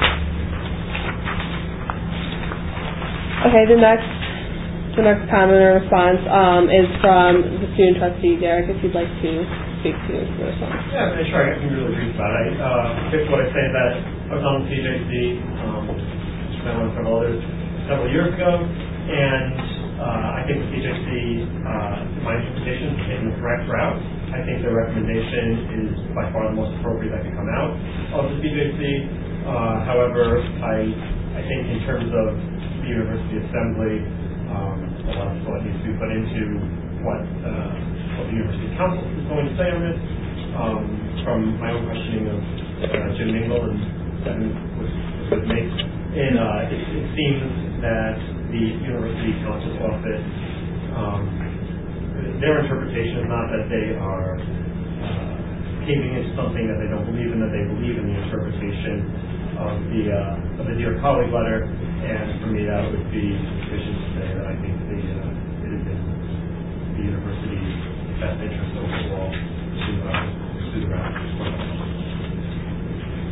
Okay, the next the next comment or response um, is from the student trustee, Derek, if you'd like to speak to the response. Yeah, I'm sure I can be really brief about it. Uh, first of all, I say that I was on the C J C, um, spent on several others several years ago, and uh, I think the C J C, uh, my interpretation, is taking the correct route. I think the recommendation is by far the most appropriate that can come out of the C J C. Uh, however, I I think in terms of the University Assembly, um, a lot of thought needs to be put into what, uh, what the University Council is going to say on this. Um, from my own questioning of uh, Jim Mingle and Devin was, was with me, and uh, it, it seems that the University Council's office, um, their interpretation is not that they are uh, caving into something that they don't believe in, that they believe in the interpretation of the uh, of the Dear Colleague letter, and for me that would be sufficient to say that I think the uh, it is in the university's best interest overall to uh, pursue the route.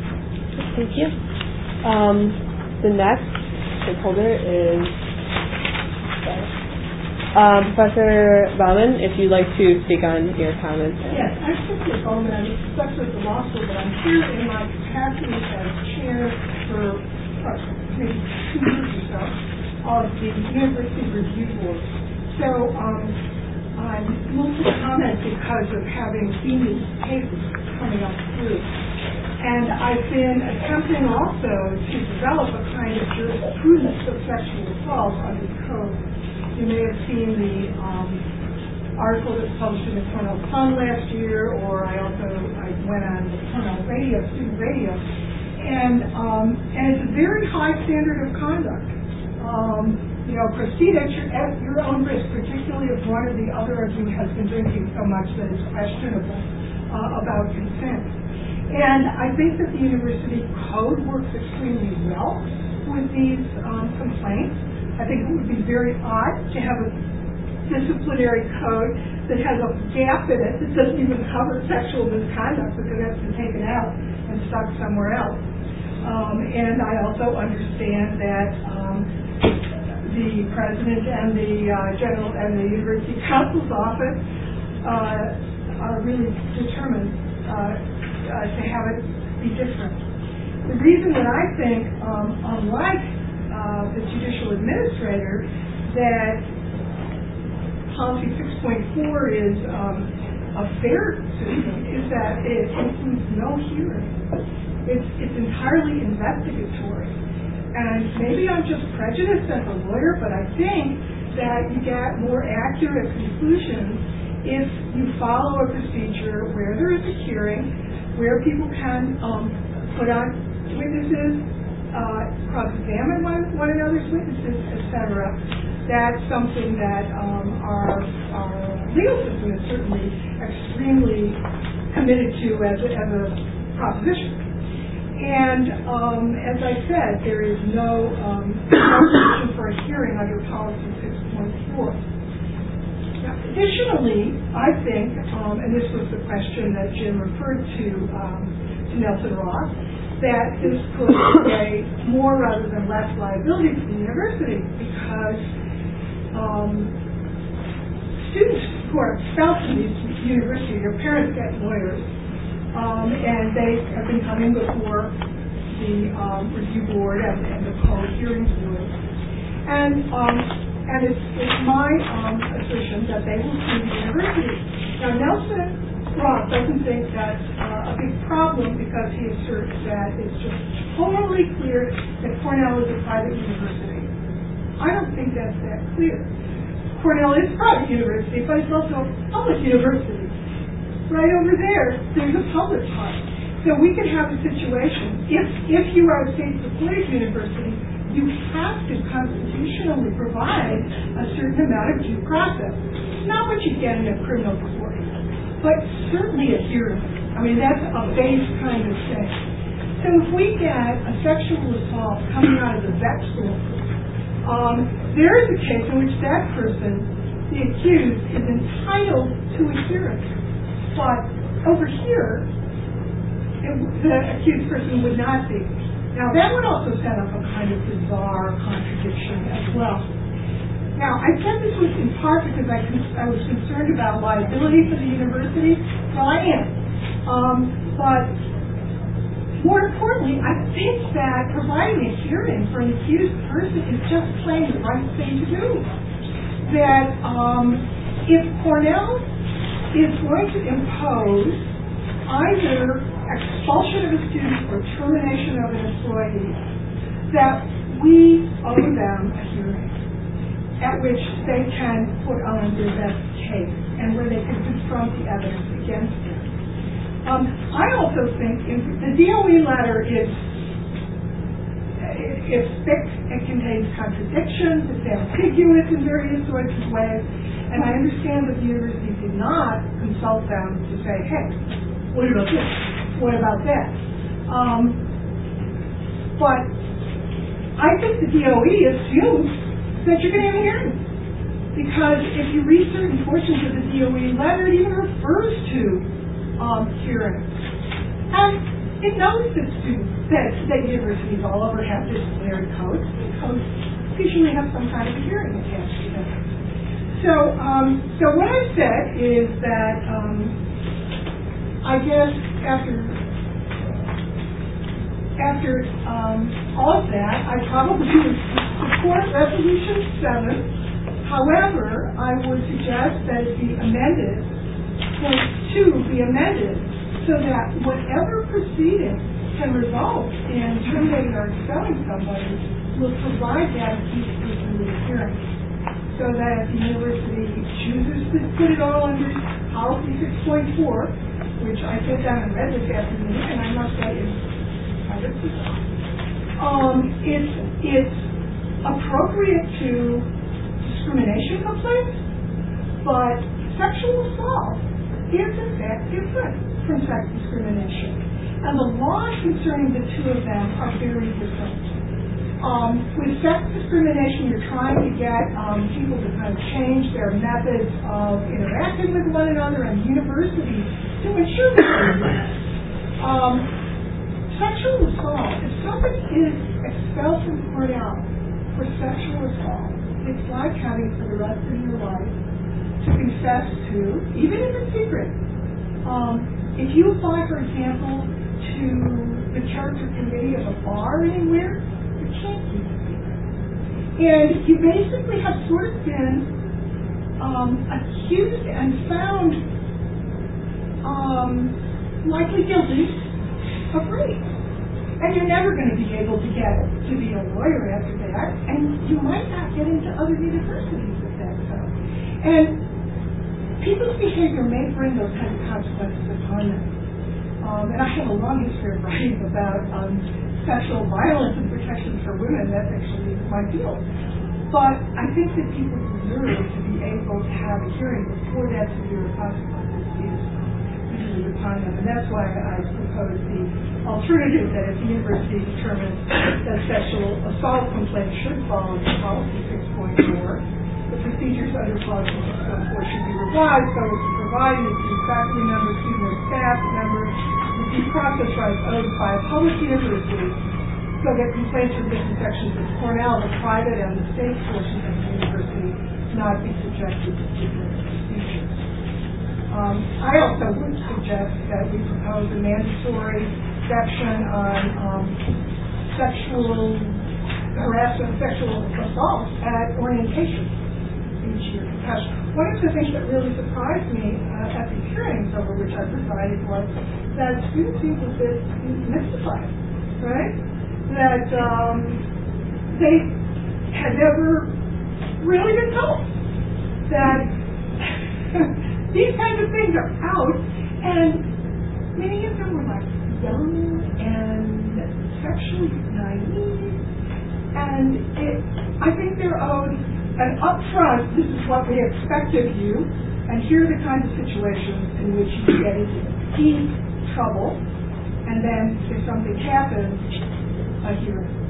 Thank you. Um, the next stakeholder is Um, Professor Bauman, if you'd like to speak on your comments. Yes, I'm Cynthia Bowman. I'm a professor at the law school, but I'm here in my capacity as chair for uh, maybe two years or so of the University Review Board. So um, I'm mostly comment because of having seen these cases coming up through. And I've been attempting also to develop a kind of jurisprudence of sexual assault under the code. You may have seen the um, article that's published in the Cornell Sun last year, or I also I went on the Cornell radio, student radio, and um, and it's a very high standard of conduct. Um, you know, proceed at your, at your own risk, particularly if one or the other of you has been drinking so much that it's questionable uh, about consent. And I think that the university code works extremely well with these um, complaints. I think it would be very odd to have a disciplinary code that has a gap in it that doesn't even cover sexual misconduct because that's been taken out and stuck somewhere else. Um, and I also understand that um, the president and the uh, general and the university counsel's office uh, are really determined uh, uh, to have it be different. The reason that I think, um, unlike uh, the judicial administrator, that policy six point four is um, a fair system is that it includes no hearing. It's, it's entirely investigatory. And maybe I'm just prejudiced as a lawyer, but I think that you get more accurate conclusions if you follow a procedure where there is a hearing, where people can um, put on witnesses, uh, cross-examine one, one another's witnesses, et cetera. That's something that um, our, our legal system is certainly extremely committed to as a, as a proposition. And um, as I said, there is no um, provision for a hearing under policy six point four. Now, additionally, I think, um, and this was the question that Jim referred to, um, to Nelson Ross, that this could create more rather than less liability for the university because um, students who are expelled from the university, their parents get lawyers, um, and they have been coming before the um, review board and, and the code hearings board. And um, and it's, it's my um, assertion that they will sue the university. Now, Nelson Ross doesn't think that's uh, a big problem because he asserts that it's just totally clear that Cornell is a private university. I don't think that's that clear. Cornell is a private university, but it's also a public university. Right over there, there's a public part. So we can have a situation, if, if you are a state-supported university, you have to constitutionally provide a certain amount of due process. Not what you get in a criminal court, but certainly a hearing. I mean, that's a base kind of thing. So if we get a sexual assault coming out of the vet school, um, there is a case in which that person, the accused, is entitled to a hearing. But over here, it, the accused person would not be. Now, that would also set up a kind of bizarre contradiction as well. Now, I said this was in part because I, I was concerned about liability for the university. Well, I am. Um, but more importantly, I think that providing a hearing for an accused person is just plain the right thing to do. That um, if Cornell is going to impose either expulsion of a student or termination of an employee, that we owe them a hearing at which they can put on their best case and where they can confront the evidence against them. Um, I also think in, the D O E letter is it, it's thick, it contains contradictions, it's ambiguous in various sorts of ways, and I understand that the university did not consult them to say, hey, what about this? What about that? Um, but I think the D O E assumes that you're going to have a hearing. Because if you read certain portions of the D O E letter, it even refers to um, hearings. And it knows that students, that, that universities all over have disciplinary codes. The codes usually have some kind of a hearing attached to them. So, um, so what I said is that um, I guess after after um, all of that, I probably would support Resolution seven. However, I would suggest that it be amended, point two be amended, so that whatever proceeding can result in terminating or expelling somebody will provide that excuse for the hearing. So that if the university chooses to put it all under policy six point four, which I sit down and read this afternoon, and I must say is kind of bizarre, um, it's, it's appropriate to discrimination complaints, but sexual assault is in fact different from sex discrimination. And the laws concerning the two of them are very different. Um, with sex discrimination, you're trying to get um, people to kind of change their methods of interacting with one another, and universities to ensure that. Um, sexual assault, if somebody is expelled from Cornell for sexual assault, it's like having for the rest of your life to confess to, even if it's secret. Um, if you apply, for example, to the charter committee of a bar anywhere, you can't keep it secret. And you basically have sort of been um, accused and found um, likely guilty of rape. And you're never going to be able to get to be a lawyer after that, and you might not get into other universities with that stuff. And people's behavior may bring those kinds of consequences upon them. Um, and I have a long history of writing about um, sexual violence and protections for women. That's actually my field. But I think that people deserve to be able to have a hearing before that severe consequences is usually upon them. And that's why I propose the alternative that if the university determines that sexual assault complaints should fall under policy six point four, the procedures under policy six point four should be revised so as to provide that the faculty members, student, or staff members with due process rights owed by a public university, so that complaints from different sections of Cornell, the private and the state portions of the university, not be subjected to different procedures. Um, I also would suggest that we propose a mandatory section on um, sexual harassment, sexual assault at orientation each year. Because one of the things that really surprised me uh, at these hearings over which I presided was that students seemed a bit mystified, right? That um, they had never really been told that these kinds of things are out, and many of them were like young and sexually naive, and it, I think they're owed an upfront, this is what we expect of you, and here are the kinds of situations in which you get into deep trouble, and then if something happens, I hear it.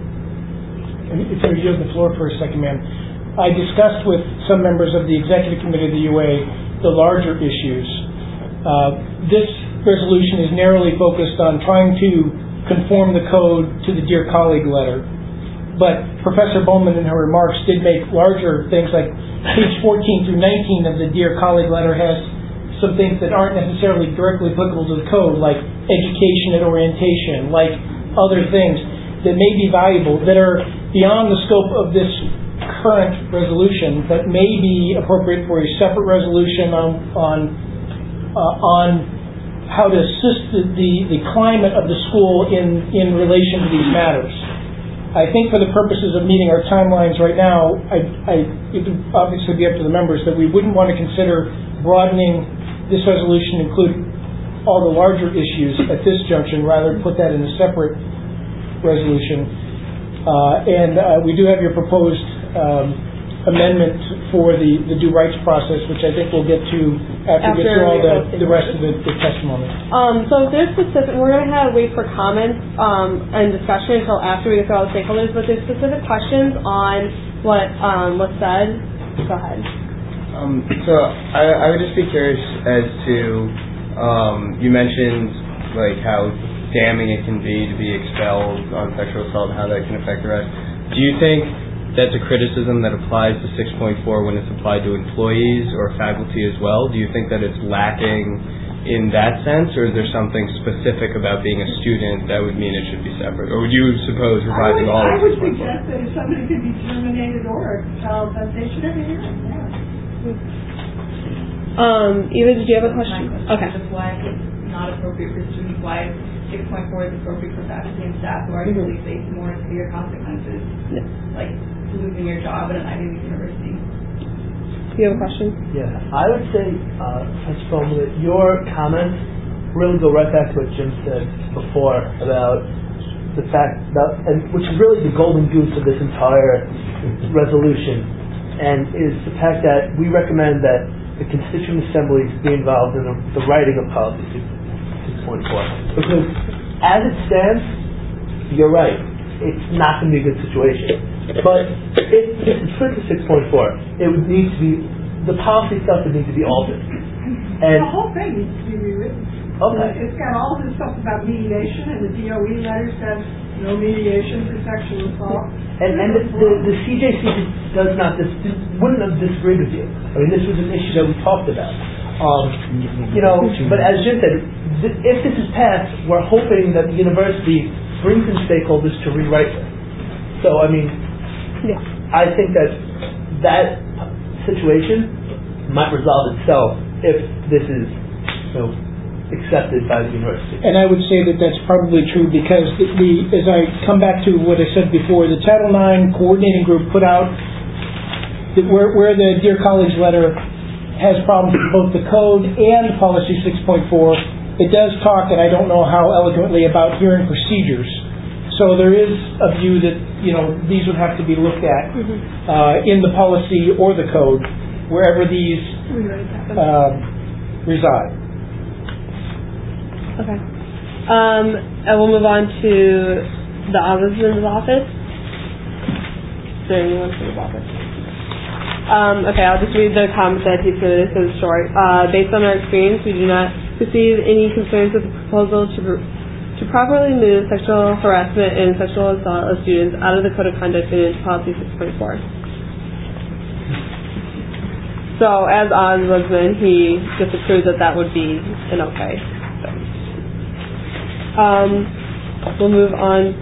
If I yield the floor for a second, ma'am. I discussed with some members of the executive committee of the U A the larger issues. Uh, this resolution is narrowly focused on trying to conform the code to the Dear Colleague letter. But Professor Bowman in her remarks did make larger things, like page fourteen through nineteen of the Dear Colleague letter has some things that aren't necessarily directly applicable to the code, like education and orientation, like other things that may be valuable, that are beyond the scope of this current resolution, but may be appropriate for a separate resolution on on uh, on how to assist the, the, the climate of the school in, in relation to these matters. I think for the purposes of meeting our timelines right now, I, I, it would obviously be up to the members that we wouldn't want to consider broadening this resolution to include all the larger issues at this junction, rather put that in a separate resolution. Uh, and uh, we do have your proposed um, amendment for the, the due rights process, which I think we'll get to after, after we get through all the, the rest of the, the testimony. Um, so there's specific, we're going to have wait for comments um, and discussion until after we get through all the stakeholders, but there's specific questions on what um, was said. Go ahead. Um, so I, I would just be curious as to, um, you mentioned like how damning it can be to be expelled on sexual assault and how that can affect the rest. Do you think that's a criticism that applies to six point four when it's applied to employees or faculty as well? Do you think that it's lacking in that sense, or is there something specific about being a student that would mean it should be separate? Or would you suppose revising all I of would six point four? suggest that if somebody could be terminated or expelled, that they should have a hearing, yeah. Um, Eva, did you have a question? Okay. Just why it's not appropriate for students, why six point four is appropriate for faculty and staff who arguably face more severe consequences, Yeah. like losing your job at an Ivy League university. Do you have a question? Yeah, I would say, uh, Professor Bowman, that your comments really go right back to what Jim said before about the fact that, and which is really the golden goose of this entire resolution, and is the fact that we recommend that the constituent assemblies be involved in the, the writing of policy six point four. Because as it stands, you're right, it's not going to be a good situation. But if it's put to six point four, it would need to be, the policy stuff would need to be altered. And The whole thing needs to be rewritten. Okay. It's got all this stuff about mediation, and the D O E letter says no mediation for sexual assault. And, and the, the, the C J C does not, dis, wouldn't have disagreed with you. I mean, this was an issue that we talked about. Um, you know, but as Jim said, th- if this is passed, we're hoping that the university brings in stakeholders to rewrite it. So, I mean, Yeah. I think that that situation might resolve itself if this is, you know, accepted by the university. And I would say that that's probably true because the, the as I come back to what I said before, the Title nine coordinating group put out that where, where the Dear Colleagues letter has problems with both the code and policy six point four, it does talk, and I don't know how eloquently, about hearing procedures. So there is a view that, you know, these would have to be looked at uh, in the policy or the code, wherever these uh, reside. Okay. Um, and we'll move on to the Ombudsman's office. Is there anyone from his office? Um, okay, I'll just read the comments that he submitted. This is short. Uh, based on our experience, we do not perceive any concerns with the proposal to to properly move sexual harassment and sexual assault of students out of the Code of Conduct and into Policy six point four. So, as Ombudsman, he just approved that that would be an okay. Um, we'll move on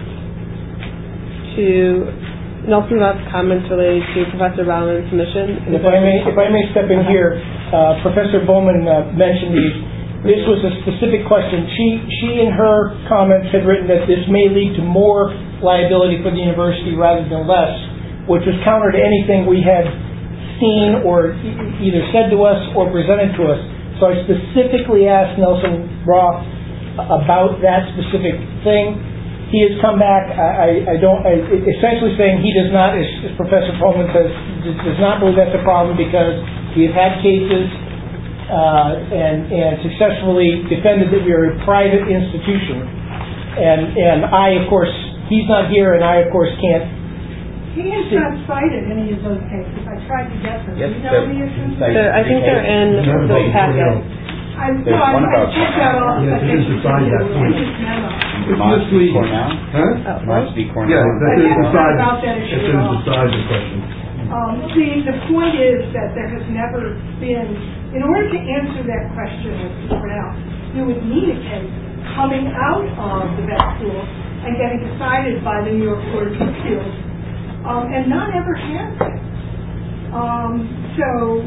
to Nelson Roth's comments related to Professor Bowman's submission. And if I may, if I may step in here, uh, Professor Bowman uh, mentioned these. This was a specific question. She, she in her comments had written that this may lead to more liability for the university rather than less, which was counter to anything we had seen or e- either said to us or presented to us. So I specifically asked Nelson Roth about that specific thing. He has come back. I, I, I don't. I, essentially saying he does not, as, as Professor Pullman says, does not believe that's a problem because we have had cases uh, and and successfully defended that we are a private institution. And and I, of course, he's not here, and I, of course, can't. He has not cited any of those cases. I tried to get them. Yes, Do you know they're- any of them? They're- I think they're in the packet. I, no, There's I, one I about- checked that off. Yeah, I it think is you beside can that do it. point. It's just memo. Mont v. Cornell? Huh? Mont v. Cornell? Yeah, that is I haven't beside, thought about that issue it at is all. beside the question. Um, the, the point is that there has never been, in order to answer that question with Cornell, you would need a case coming out of the vet school and getting decided by the New York Court of Appeals, um, and none ever has it. Um, so,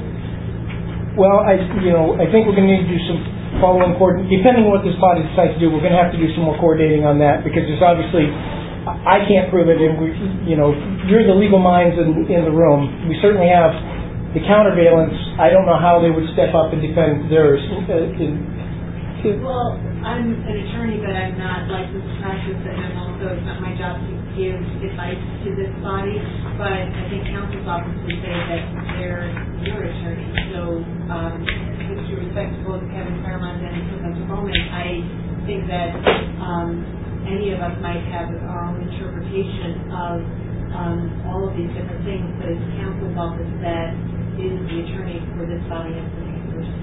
Well, I, you know, I think we're going to need to do some following coordination. Depending on what this body decides to do, we're going to have to do some more coordinating on that because there's obviously, I can't prove it, and we, you know, you're the legal minds in, in the room. We certainly have the countervailance. I don't know how they would step up and defend theirs. Uh, in, Well, I'm an attorney, but I'm not licensed to practice, and I'm also, it's not my job to give advice to this body, but I think counsel's office would say that they're your attorney. So, um, with due respect to both Kevin Claremont and Professor Bowman, I think that um, any of us might have our own interpretation of um, all of these different things, but it's counsel's office that is the attorney for this body and for the university.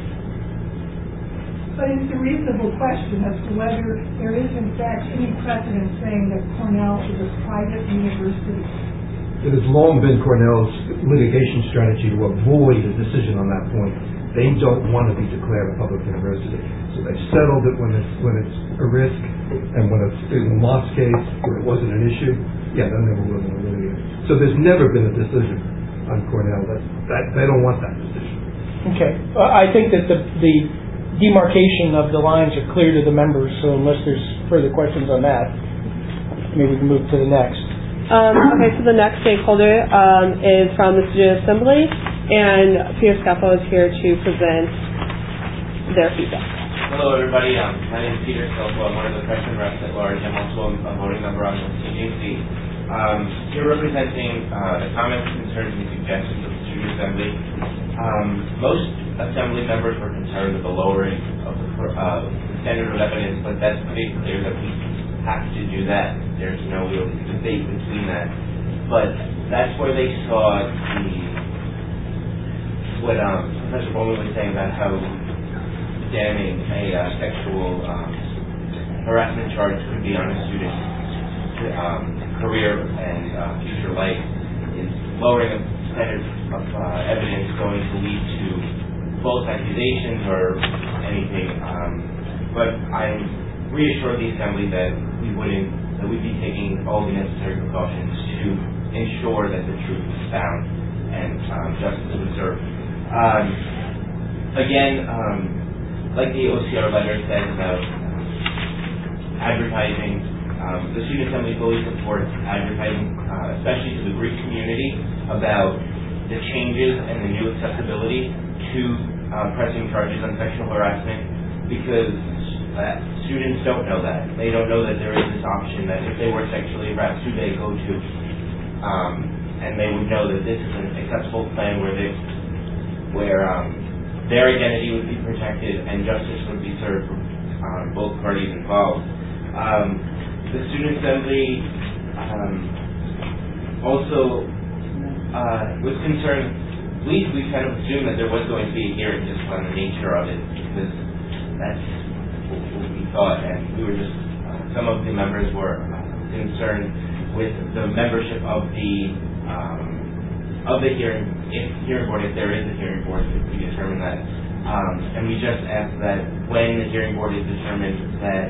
but it's a reasonable question as to whether there is in fact any precedent saying that Cornell is a private university. it has long been Cornell's litigation strategy to avoid a decision on that point. They don't want to be declared a public university. So they've settled it when it's, when it's a risk, and when it's in the Moss case, where it wasn't an issue, yeah, then they were going to litigate. So there's never been a decision on Cornell. That, that they don't want that decision. Okay. Uh, I think that the, the demarcation of the lines are clear to the members, so unless there's further questions on that, maybe we can move to the next. Um, okay, so the next stakeholder um, is from the Student Assembly, and Peter Scaffo is here to present their feedback. Hello, everybody. Um, my name is Peter Scaffo. I'm one of the freshman reps at large. I'm also a voting member on the T J C. Um, you're representing uh, the comments, concerns, and suggestions of the Student Assembly. Um, most Assembly members were concerned with the lowering of the, uh, the standard of evidence, but that's pretty clear that we have to do that. There's no real debate between that. But that's where they saw the what um, Professor Bowman was saying about how damning a uh, sexual um, harassment charge could be on a student's um, career and uh, future life. Is lowering the standard of uh, evidence going to lead to false accusations or anything? Um, but I'm reassured the Assembly that we wouldn't, that we'd be taking all the necessary precautions to ensure that the truth is found and um, justice is served. Um, again, um, like the O C R letter says about um, advertising, um, the Student Assembly fully supports advertising, uh, especially to the Greek community, about the changes and the new accessibility to uh, pressing charges on sexual harassment, because uh, students don't know that. They don't know that there is this option that if they were sexually harassed, who they go to, um, and they would know that this is an acceptable plan where they, where um, their identity would be protected and justice would be served for um, both parties involved. Um, the Student Assembly um, also uh, was concerned, we, we kind of assumed that there was going to be a hearing just on the nature of it, because that's what we thought, and we were just, uh, some of the members were uh, concerned with the membership of the um, of the hearing, if hearing board, if there is a hearing board, if we determine that. Um, and we just ask that when the hearing board is determined, that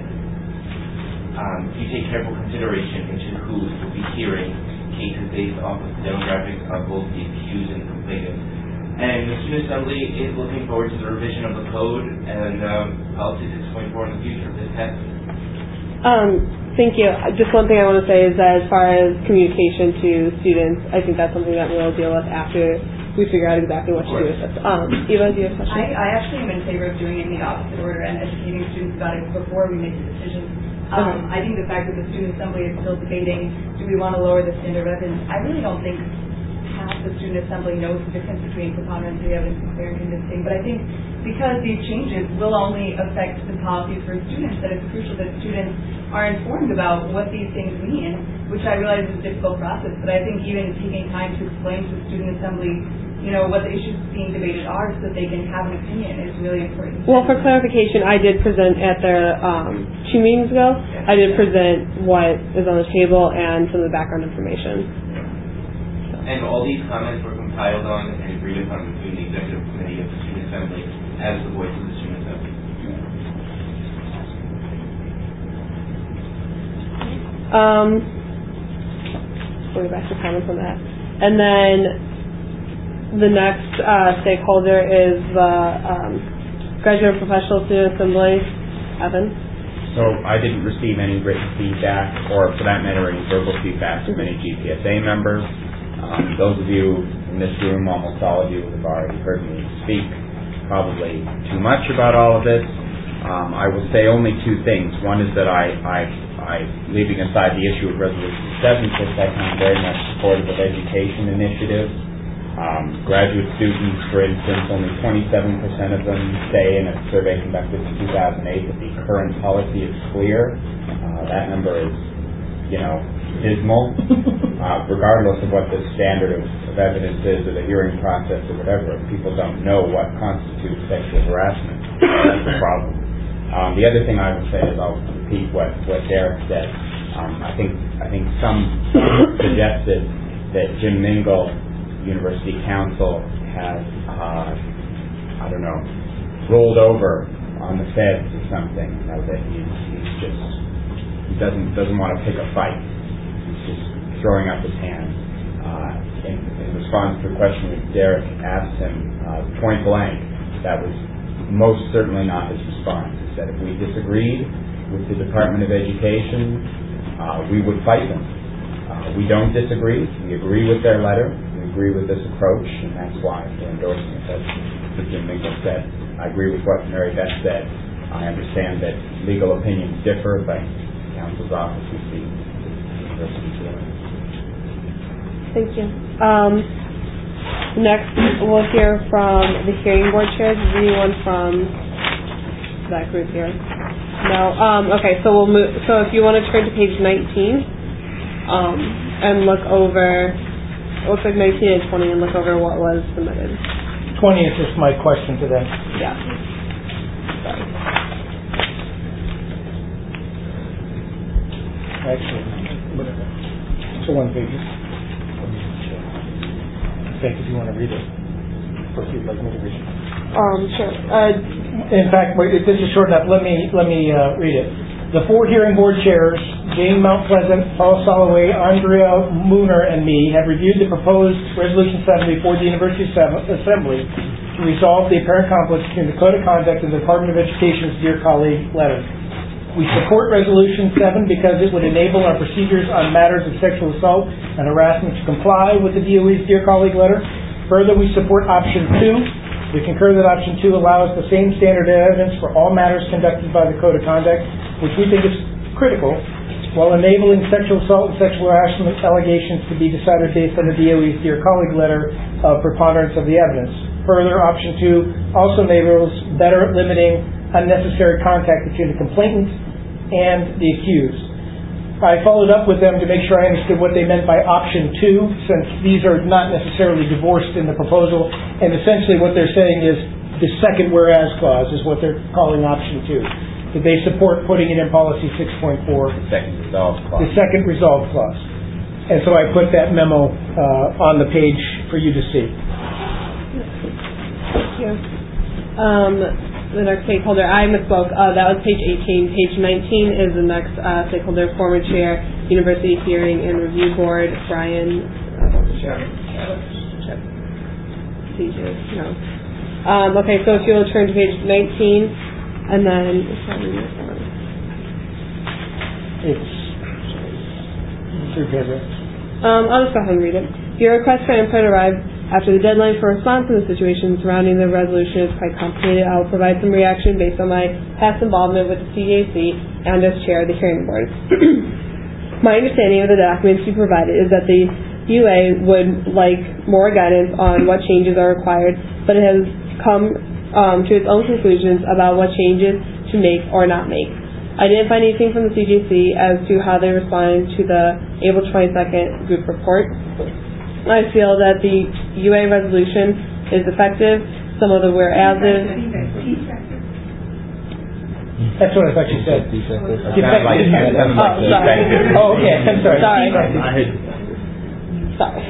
um, you take careful consideration into who will be hearing cases based off of the demographics of both the accused and the complainant. And the Student Assembly is looking forward to the revision of the code and um, policy six point four in the future of this test. Um, thank you. Just one thing I want to say is that as far as communication to students, I think that's something that we'll deal with after we figure out exactly what to do with this. Um, Eva, do you have a question? I, I actually am in favor of doing it in the opposite order and educating students about it before we make the decision. Um, okay. I think the fact that the Student Assembly is still debating, do we want to lower the standard of evidence, I really don't think half the Student Assembly knows the difference between preponderance of the evidence and clear and convincing. But I think because these changes will only affect the policies for students, that it's crucial that students are informed about what these things mean, which I realize is a difficult process, but I think even taking time to explain to the Student Assembly, you know, what the issues being debated are so that they can have an opinion is really important. Well, for clarification, I did present at the um, two meetings ago, I did present what is on the table and some of the background information. So. And all these comments were compiled on and agreed upon between the Executive Committee of the Student Assembly as the voice of the Student Assembly. Um, going back to comments on that. And then the next uh, stakeholder is the um, Graduate Professional Student Assembly, Evan. So I didn't receive any written feedback, or for that matter, any verbal feedback from any G P S A members. Um, those of you in this room, almost all of you, have already heard me speak probably too much about all of this. Um, I will say only two things. One is that I, I, I, leaving aside the issue of Resolution seven, because I'm very much supportive of education initiatives. Um, graduate students, for instance, only twenty-seven percent of them say in a survey conducted in two thousand eight that the current policy is clear. Uh, that number is, you know, dismal, uh, regardless of what the standard of, of evidence is or the hearing process or whatever. If people don't know what constitutes sexual harassment, that's the problem. Um, the other thing I would say is, I'll repeat what, what Derek said. Um, I think I think some suggested that Jim Mingle, University Counsel, has, uh, I don't know, rolled over on the feds or something. You know, that he's, he's just, he doesn't, doesn't want to pick a fight. He's just throwing up his hands. Uh, in, in response to a question that Derek asked him, uh, point blank, that was most certainly not his response. He said if we disagreed with the Department of Education, uh, we would fight them. Uh, we don't disagree. We agree with their letter. We agree with this approach, and that's why we're endorsing it. That's what Jim Mingle said. I agree with what Mary Beth said. I understand that legal opinions differ, but the counsel's office is the university's doing. Thank you. Um, next, we'll hear from the hearing board chairs. Is anyone from that group here? No. Um, okay, so we'll move. So if you want to turn to page nineteen um, and look over, it looks like nineteen and twenty, and look over what was submitted. twenty is just my question to them. Yeah. Sorry. Actually, whatever. It's a one page. If you want to read it, or if you'd like me to read it. Um, sure. Uh, In fact, wait, this is short enough. Let me let me uh, read it. The four hearing board chairs, Jane Mount Pleasant, Paul Soloway, Andrea Mooner, and me, have reviewed the proposed Resolution seven before the University Assembly to resolve the apparent conflict between the Code of Conduct and the Department of Education's Dear Colleague letter. We support Resolution seven because it would enable our procedures on matters of sexual assault and harassment to comply with the D O E's Dear Colleague letter. Further, we support Option two. We concur that Option two allows the same standard of evidence for all matters conducted by the Code of Conduct, which we think is critical, while enabling sexual assault and sexual harassment allegations to be decided based on the D O E's Dear Colleague letter of preponderance of the evidence. Further, Option two also enables better limiting unnecessary contact between the complainant and the accused. I followed up with them to make sure I understood what they meant by Option two, since these are not necessarily divorced in the proposal, and essentially what they're saying is the second whereas clause is what they're calling Option two. That they support putting it in Policy six point four. The second resolve clause. The second resolve clause. And so I put that memo uh, on the page for you to see. Thank you. Um, the next stakeholder, I misspoke. Uh, that was page eighteen. Page nineteen is the next uh, stakeholder, former chair, University Hearing and Review Board, Brian. Sure. No. Um, okay, so if you'll turn to page nineteen, and then it's three paragraphs. Um, I'll just go ahead and read it. Your request for input arrived after the deadline for response in the situation surrounding the resolution is quite complicated. I will provide some reaction based on my past involvement with the C J C and as chair of the hearing board. My understanding of the documents you provided is that the U A would like more guidance on what changes are required, but it has come um, to its own conclusions about what changes to make or not make. I didn't find anything from the C J C as to how they responded to the April twenty-second group report. I feel that the U A resolution is effective. Some of the whereases. That's what I thought you said. Defective. Like, oh, sorry. Oh, okay. I'm sorry. Sorry. Sorry.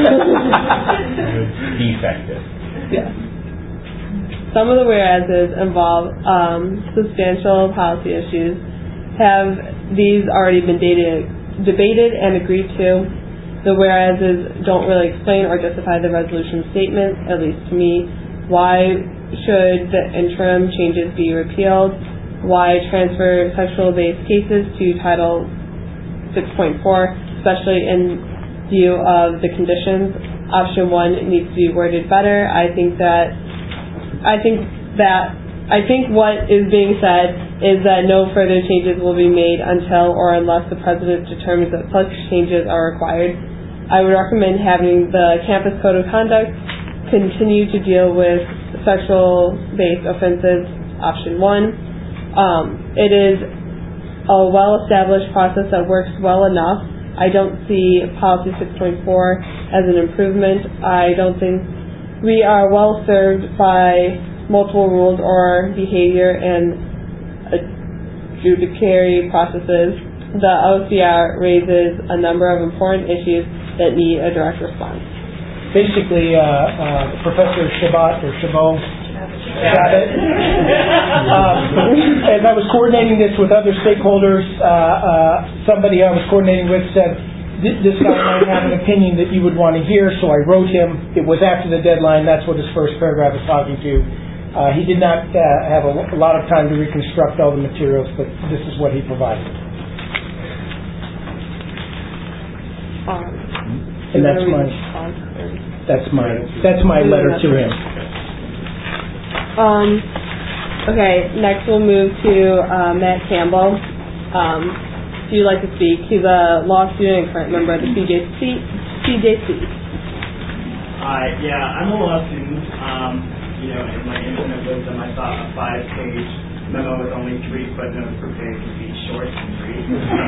Defective. Yeah. Some of the whereases involve um, substantial policy issues. Have these already been dated, debated and agreed to? The whereases don't really explain or justify the resolution statement, at least to me. Why should the interim changes be repealed? Why transfer sexual-based cases to Title six point four, especially in view of the conditions? Option one needs to be worded better. I think that, I think that, I think what is being said is that no further changes will be made until or unless the President determines that such changes are required. I would recommend having the Campus Code of Conduct continue to deal with sexual-based offenses, option one. Um, it is a well-established process that works well enough. I don't see Policy six point four as an improvement. I don't think we are well served by multiple rules or behavior and adjudicatory processes. The O C R raises a number of important issues that need a direct response. Basically, uh, uh, Professor Shabbat or Chabot, Shabbat, um, as I was coordinating this with other stakeholders, uh, uh, somebody I was coordinating with said, this guy might have an opinion that you would want to hear, so I wrote him. It was after the deadline. That's what his first paragraph is talking to. Uh, he did not uh, have a, a lot of time to reconstruct all the materials, but this is what he provided. Um, and that's my, that's my, that's my letter to him. Um, okay, next we'll move to uh, Matt Campbell. Um, if you'd like to speak, he's a law student and current member of the C J C. C J C. Hi, yeah, I'm a law student. Um, you know, in my infinite wisdom, I thought a five-page memo with only three footnotes per page would be short and brief.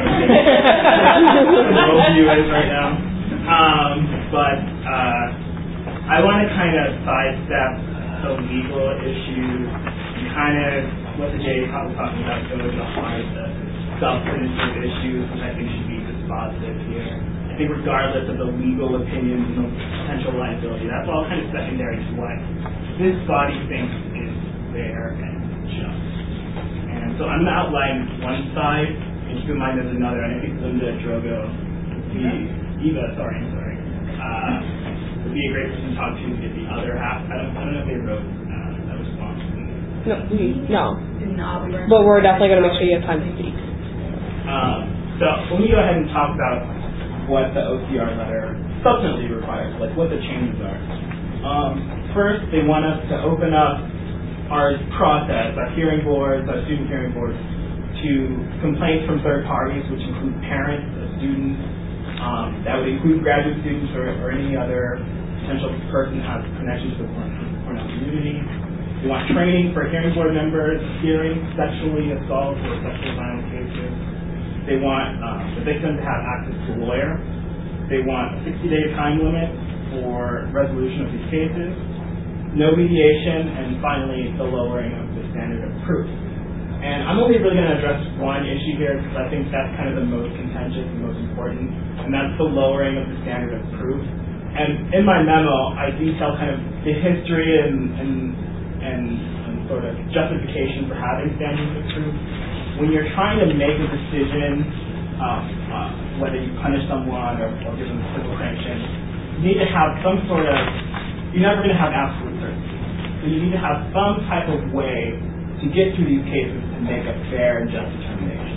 The worldview is right now. Um, but uh, I want to kind of sidestep the legal issues and kind of what the J A was talking about, go to the heart of the substantive issues, which I think should be dispositive here. I think regardless of the legal opinions and the potential liability, that's all kind of secondary to what this body thinks is fair and just. And so I'm going to outline one side, and keep in mind there's another, and I think Linda Drogo, the, Eva, sorry, I'm sorry, uh, would be a great person to talk to to get the other half. I don't, I don't know if they wrote uh, a response. No, no. But we're definitely going to make sure you have time to speak. Um, so let me go ahead and talk about what the O C R letter substantially requires, like what the changes are. Um, first, they want us to open up our process, our hearing boards, our student hearing boards, to complaints from third parties, which include parents of students. Um, that would include graduate students or, or any other potential person who has connections to the Cornell community. We want training for hearing board members, hearing sexually assault or sexually violent cases. They want um, the victim to have access to a lawyer. They want a sixty-day time limit for resolution of these cases, no mediation, and finally the lowering of the standard of proof. And I'm only really going to address one issue here because I think that's kind of the most contentious and most important, and that's the lowering of the standard of proof. And in my memo, I detail kind of the history and and, and, and sort of justification for having standards of proof. When you're trying to make a decision, uh, uh, whether you punish someone or, or give them a civil sanction, you need to have some sort of, you're never going to have absolute certainty. So you need to have some type of way to get through these cases and make a fair and just determination.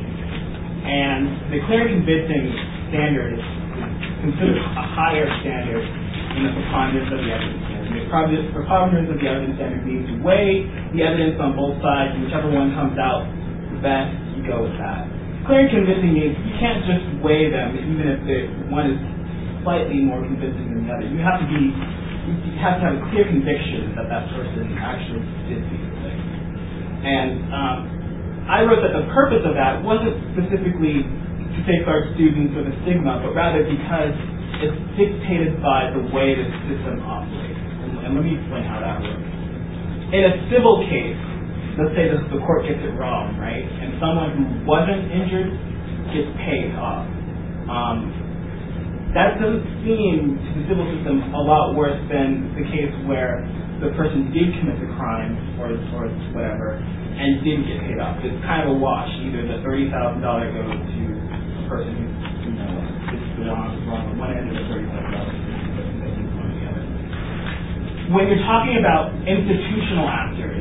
And the clear and convincing standard is considered a higher standard than the preponderance of the evidence standard. The preponderance of the evidence standard means to weigh the evidence on both sides, and whichever one comes out best, you go with that. Clear and convincing means you can't just weigh them, even if the one is slightly more convincing than the other. You have to be, you have to have a clear conviction that that person actually did these things. And um, I wrote that the purpose of that wasn't specifically to safeguard students with a stigma, but rather because it's dictated by the way the system operates. And, and let me explain how that works. In a civil case, let's say this, the court gets it wrong, right? And someone who wasn't injured gets paid off. Um, that doesn't seem to the civil system a lot worse than the case where the person did commit the crime or, or whatever and didn't get paid off. It's kind of a wash. Either the thirty thousand dollars goes to a person who, you know, it's the wrong, wrong on one end, or the thirty thousand dollars goes to the person that did on the other. When you're talking about institutional actors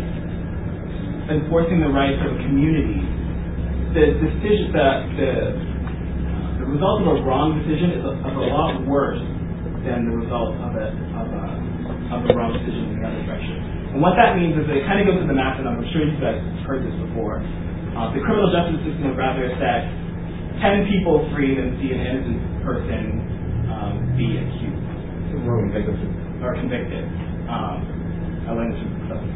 enforcing the rights of a community, the decision, the the, the result of a wrong decision is a, of a lot worse than the result of a of a of a wrong decision in the other direction. And what that means is that it kind of goes to the math, and I'm sure you guys heard this before. Uh, the criminal justice system would rather set ten people free than see an innocent person um, be accused or convicted. Or convicted. Um, I learned this from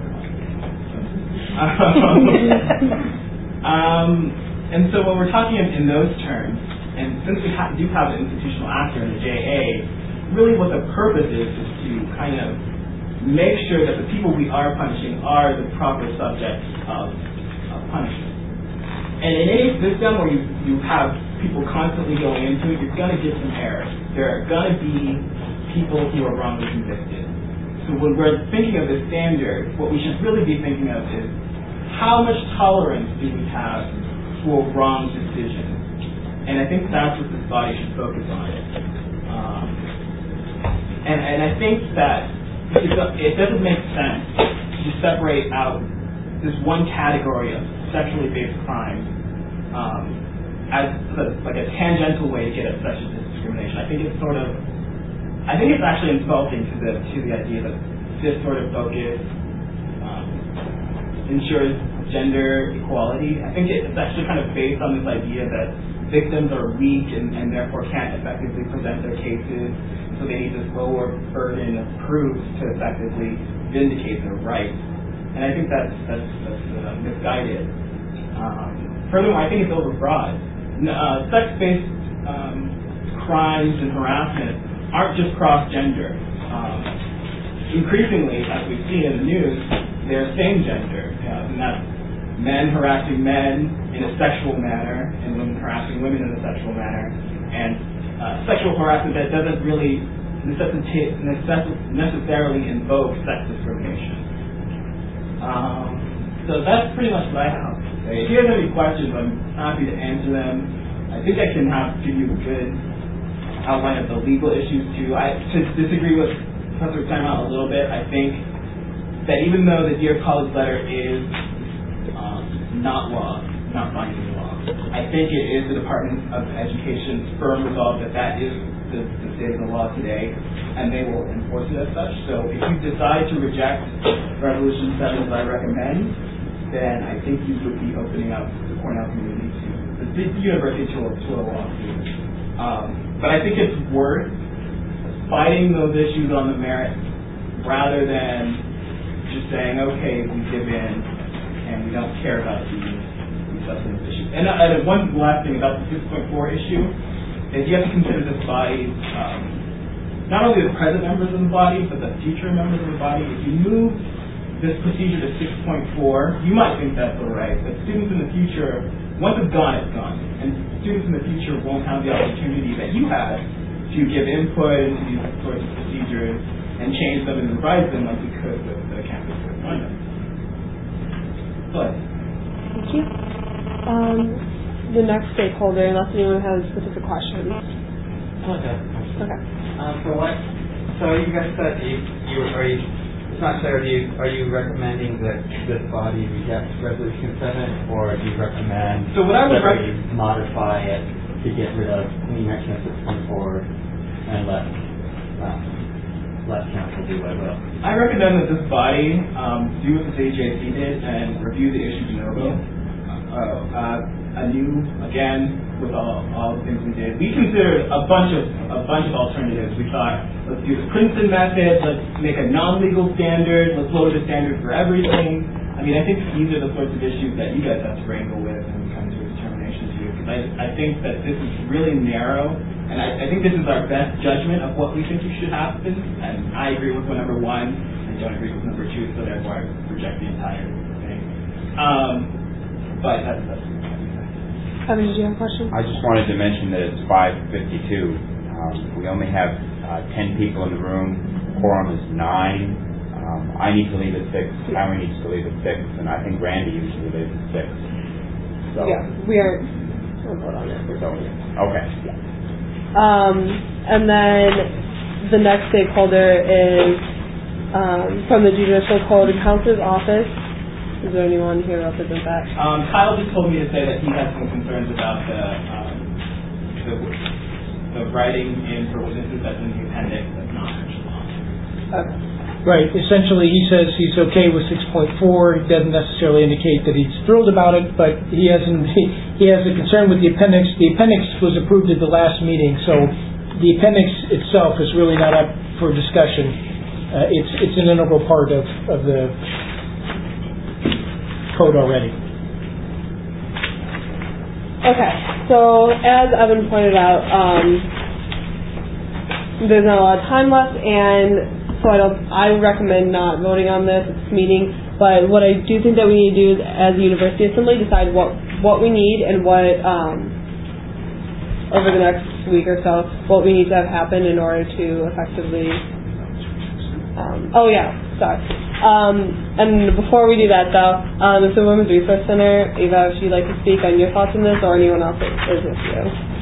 um, and so when we're talking in, in those terms, and since we ha- do have an institutional actor in the J A, really what the purpose is is to kind of make sure that the people we are punishing are the proper subjects of, of punishment. And in any system where you, you have people constantly going into it, you're going to get some errors. There are going to be people who are wrongly convicted. So when we're thinking of this standard, what we should really be thinking of is how much tolerance do we have for wrong decisions? And I think that's what this body should focus on. Um, and, and I think that it, it doesn't make sense to separate out this one category of sexually based crimes um, as a, like a tangential way to get at sexual discrimination. I think it's sort of, I think it's actually insulting to the to the idea that this sort of focus um, ensures gender equality. I think it's actually kind of based on this idea that victims are weak and, and therefore can't effectively present their cases, so they need this lower burden of proof to effectively vindicate their rights. And I think that's that's, that's uh, misguided. Um, furthermore, I think it's overbroad. Uh, sex-based um, crimes and harassment aren't just cross-gender. Um, increasingly, as we've seen in the news, they're same-gender, uh, and that's men harassing men in a sexual manner and women harassing women in a sexual manner, and uh, sexual harassment that doesn't really necessitate, necess- necessarily invoke sex discrimination. Um, so that's pretty much what I have to say. If you have any questions, I'm happy to answer them. I think I can have give you a good outline of the legal issues too. I to disagree with Professor Timeout a little bit. I think that even though the Dear College letter is um, not law, not binding law, I think it is the Department of Education's firm resolve that that is the, the state of the law today, and they will enforce it as such. So if you decide to reject Resolution seven as I recommend, then I think you would be opening up the Cornell community to the, the university to, to a lawsuit. Um, but I think it's worth fighting those issues on the merits rather than just saying, okay, we give in and we don't care about these, these substantive issues. And, uh, and one last thing about the six point four issue is you have to consider this body, um, not only the present members of the body, but the future members of the body. If you move this procedure to six point four, you might think that's all right, but students in the future, once it's gone, it's gone. And students in the future won't have the opportunity that you had to give input into these sorts of procedures and change them and revise them like we could with the campus correspondence. But thank you. Um, the next stakeholder, unless anyone has specific questions. Okay. Okay. Um, so what? So you guys said you, you are you. It's not clear. Do you are you recommending that this body reject Resolution seven, or do you recommend so what I would that rec- we modify it to get rid of any mention of six point four and let um, let council do what it will? I recommend that this body um, do what the A J C did and review the issue de novo. Uh, uh, anew again with all, all the things we did. We considered a bunch of a bunch of alternatives. We thought, let's do the Princeton method, let's make a non-legal standard, let's lower the standard for everything. I mean, I think these are the sorts of issues that you guys have to wrangle with and come to a determination to. Because I, I think that this is really narrow, and I, I think this is our best judgment of what we think should happen. And I agree with number one, I don't agree with number two, so therefore I reject the entire thing. Um, but that's, that's Evan, did you have a question? I just wanted to mention that it's five fifty-two. Um, we only have uh, ten people in the room. Quorum is nine. Um, I need to leave at six. Howard needs to leave at six, and I think Randy usually leaves at six. So yeah, we are. We'll vote on it. We're going. Okay. Yeah. Um, and then the next stakeholder is um, from the Judicial Code Counselor's Office. Is there anyone here to represent that? Um, Kyle just told me to say that he has some concerns about the um, the, the writing in for witnesses that's in the appendix that's not actually on. Okay. Right. Essentially, he says he's okay with six point four. He doesn't necessarily indicate that he's thrilled about it, but he hasn't. He, he has a concern with the appendix. The appendix was approved at the last meeting, so the appendix itself is really not up for discussion. Uh, it's it's an integral part of of the code already. Okay, so as Evan pointed out, um, there's not a lot of time left, and so I don't. I recommend not voting on this at this meeting. But what I do think that we need to do is, as a university assembly, decide what what we need and what um, over the next week or so what we need to have happen in order to effectively. Um, oh yeah, sorry. Um, and before we do that, though, um, if the Women's Resource Center, Eva, if you'd like to speak on your thoughts on this, or anyone else that is with you.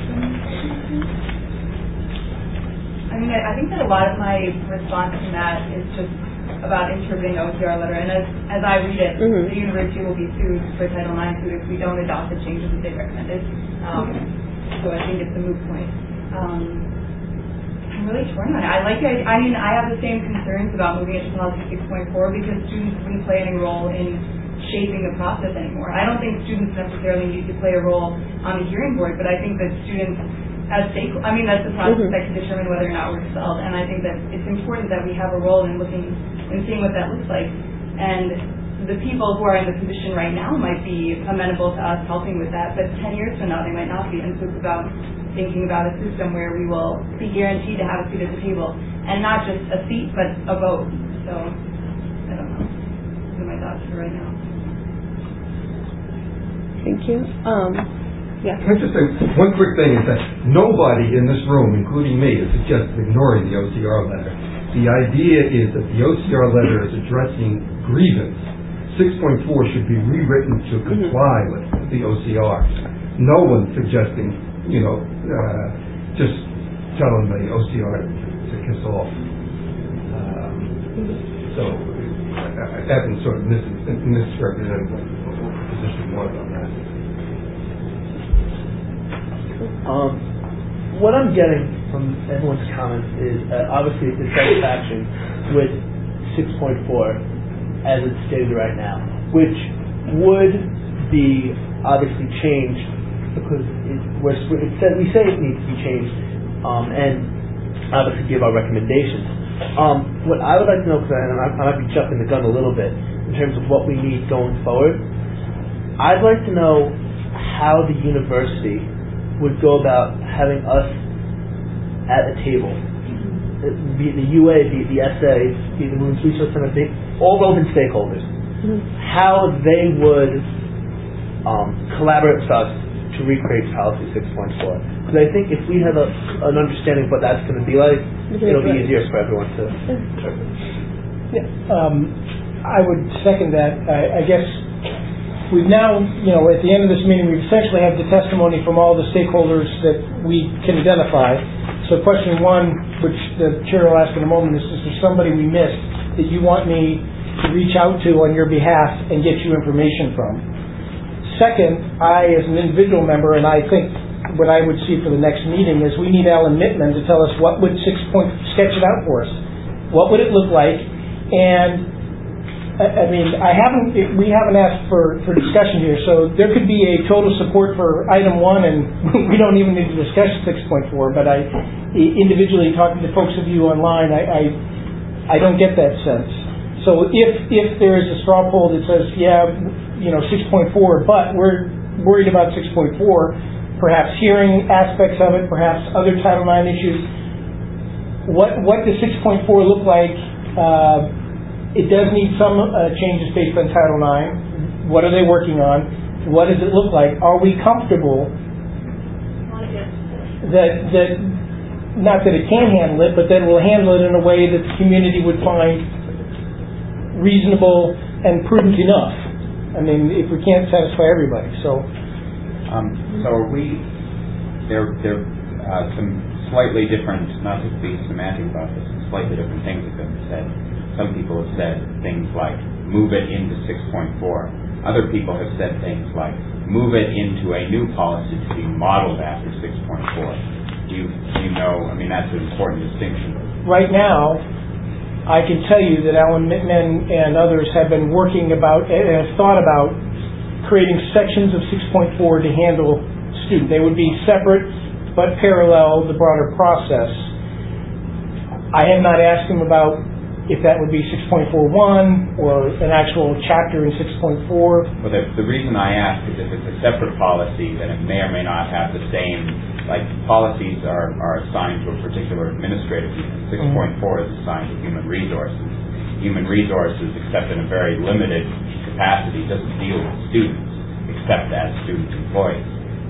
I mean, I think that a lot of my response to that is just about interpreting the O C R letter. And as, as I read it, mm-hmm. the university will be sued for Title nine suit if we don't adopt the changes that they recommended. Um, okay. So I think it's a moot point. Um, I'm really torn on it. I like it. I mean, I have the same concerns about moving it to policy six point four because students wouldn't play any role in shaping the process anymore. I don't think students necessarily need to play a role on the hearing board, but I think that students as stake, I mean, that's the process mm-hmm. that can determine whether or not we're expelled. And I think that it's important that we have a role in looking and seeing what that looks like. And the people who are in the position right now might be amenable to us helping with that, but ten years from now they might not be. And so it's about thinking about a system where we will be guaranteed to have a seat at the table, and not just a seat, but a vote. So, I don't know. Those are my thoughts for right now. Thank you. Um, yeah. Can I just say one quick thing is that nobody in this room, including me, is just ignoring the O C R letter. The idea is that the O C R letter is addressing grievance. six point four should be rewritten to comply with the O C R. No one's suggesting, you know, uh, just telling the O C R to kiss off. Um, so I, I haven't sort of mis- misrepresented what the position was on that. Um, what I'm getting from everyone's comments is uh, obviously dissatisfaction with six point four as it's stated right now, which would be obviously changed because it, we're, it said, we say it needs to be changed, um, and obviously give our recommendations. Um, what I would like to know, because I, I might be jumping the gun a little bit in terms of what we need going forward, I'd like to know how the university would go about having us at a table, be it the U A, be it the S A, be it the Women's Resource Center, be all relevant stakeholders, mm-hmm. how they would um, collaborate with us to recreate policy six point four. Because I think if we have a, an understanding of what that's going to be like, mm-hmm. it'll be easier for everyone to interpret. Yeah, um, I would second that. I, I guess we've now, you know, at the end of this meeting, we've essentially had the testimony from all the stakeholders that we can identify. So question one, which the chair will ask in a moment, is is there somebody we missed that you want me to reach out to on your behalf and get you information from? Second, I, as an individual member, and I think what I would see for the next meeting is we need Alan Mittman to tell us what would six point, sketch it out for us. What would it look like? And I mean, I haven't, we haven't asked for, for discussion here, so there could be a total support for item one, and we don't even need to discuss six point four, but I, individually talking to folks of you online, I, I, I don't get that sense. So if, if there is a straw poll that says, yeah, you know, six point four, but we're worried about six point four, perhaps hearing aspects of it, perhaps other Title nine issues, what, what does six point four look like? Uh, It does need some uh, changes based on Title nine. What are they working on? What does it look like? Are we comfortable that, that not that it can handle it, but that it will handle it in a way that the community would find reasonable and prudent enough? I mean, if we can't satisfy everybody. So, um, so are we, there, there uh, some slightly different, not to be semantic about this, slightly different things have been said. Some people have said things like, move it into six point four. Other people have said things like, move it into a new policy to be modeled after six point four. Do you, do you know, I mean, that's an important distinction. Right now, I can tell you that Alan Mittman and others have been working about, and have thought about creating sections of six point four to handle students. They would be separate, but parallel the broader process. I have not asked him about if that would be six point four one or an actual chapter in six point four. Well, the, the reason I ask is if it's a separate policy, then it may or may not have the same, like policies are, are assigned to a particular administrative unit. six point four mm-hmm. is assigned to human resources. Human resources, except in a very limited capacity, doesn't deal with students, except as student employees.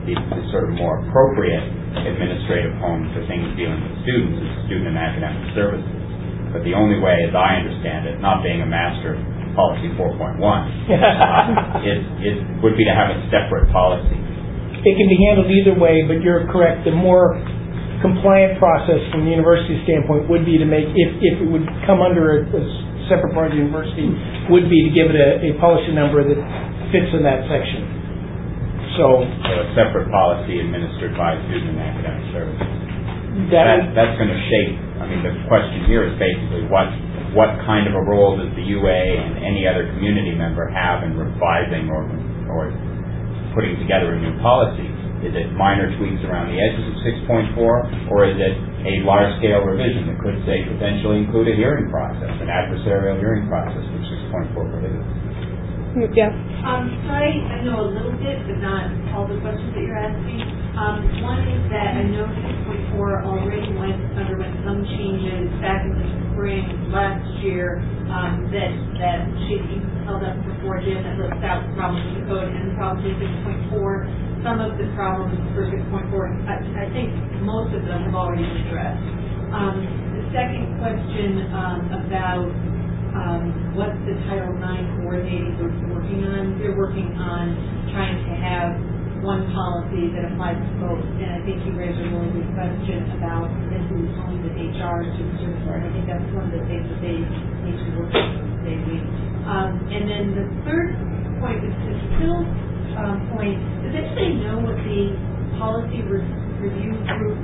the, the sort of more appropriate administrative home for things dealing with students is student and academic services. But the only way, as I understand it, not being a master of policy four point one, uh, is, is, would be to have a separate policy. It can be handled either way, but you're correct. The more compliant process from the university standpoint would be to make, if, if it would come under a, a separate part of the university, would be to give it a, a policy number that fits in that section. So, so a separate policy administered by student and academic services. That, that that's going to shape. I mean, the question here is basically what what kind of a role does the U A and any other community member have in revising or or putting together a new policy? Is it minor tweaks around the edges of six point four, or is it a large-scale revision that could, say, potentially include a hearing process, an adversarial hearing process, which six point four prohibits? Yeah. Um, so I, I know a little bit, but not all the questions that you're asking. Um, one is that I know six point four already went underwent some changes back in the spring last year um, that that should be held up before Jim that lists out problems with the code and problems with six point four. Some of the problems for six point four, I, I think most of them have already been addressed. Um, the second question um, about Um, what the Title nine coordinating group is working on. They're working on trying to have one policy that applies to both, and I think you raised a really good question about who's only with H R to the service board. I think that's one of the things that they need to work on daily. Um, and then the third point is to Phil's um, point, does anybody know what the policy re review group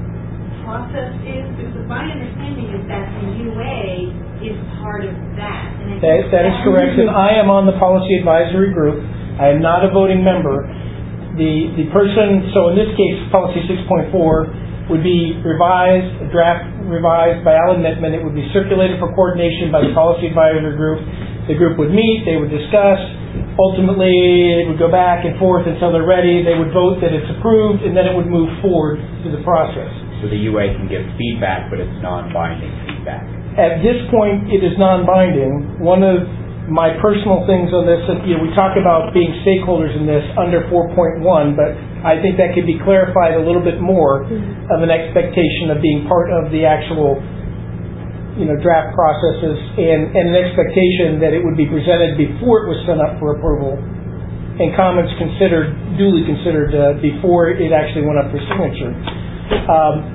process is? Because my understanding is that the U A is part of that. And I that, that is correct, and I am on the policy advisory group. I am not a voting member. The the person, so in this case, policy six point four would be revised, a draft revised by Alan Mittman. It would be circulated for coordination by the policy advisory group. The group would meet, they would discuss. Ultimately, it would go back and forth until they're ready. They would vote that it's approved, and then it would move forward to the process. So the U A can give feedback, but it's non-binding feedback. At this point, it is non-binding. One of my personal things on this, you know, we talk about being stakeholders in this under four point one, but I think that could be clarified a little bit more of an expectation of being part of the actual, you know, draft processes and, and an expectation that it would be presented before it was sent up for approval and comments considered, duly considered uh, before it actually went up for signature. Um,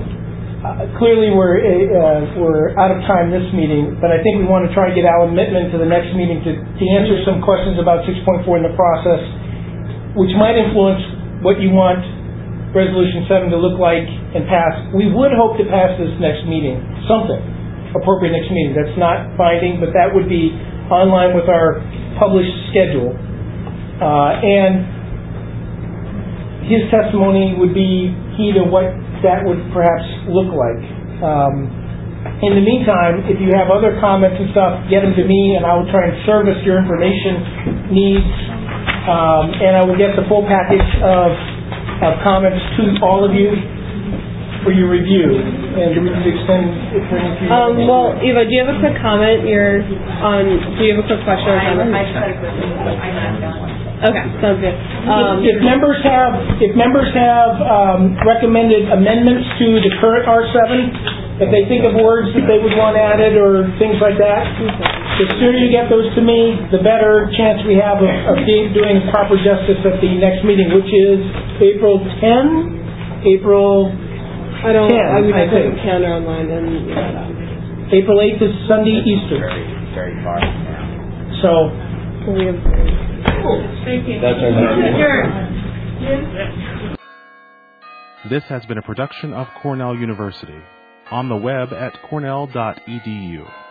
Uh, clearly, we're uh, we're out of time this meeting, but I think we want to try to get Alan Mittman to the next meeting to, to answer some questions about six point four in the process, which might influence what you want Resolution seven to look like and pass. We would hope to pass this next meeting, something appropriate next meeting. That's not binding, but that would be online with our published schedule. Uh, and his testimony would be key to what that would perhaps look like. Um, in the meantime, if you have other comments and stuff, get them to me, and I will try and service your information needs, um, and I will get the full package of, of comments to all of you for your review. And do we need to extend it for any Um, well, Eva, do you have a quick comment? You're on. Do you have a quick question or comment? I just had a question. I'm not done. Okay, sounds good. Um, if, if members have, if members have um, recommended amendments to the current R seven, if they think of words that they would want added or things like that, the sooner you get those to me, the better chance we have of, of doing proper justice at the next meeting, which is April tenth, April I don't. tenth, I mean, I I think. put the calendar online and you know that. April eighth is Sunday, Easter. Very, very far now. So. We have. Thank you. That's our This has been a production of Cornell University. On the web at cornell dot e d u.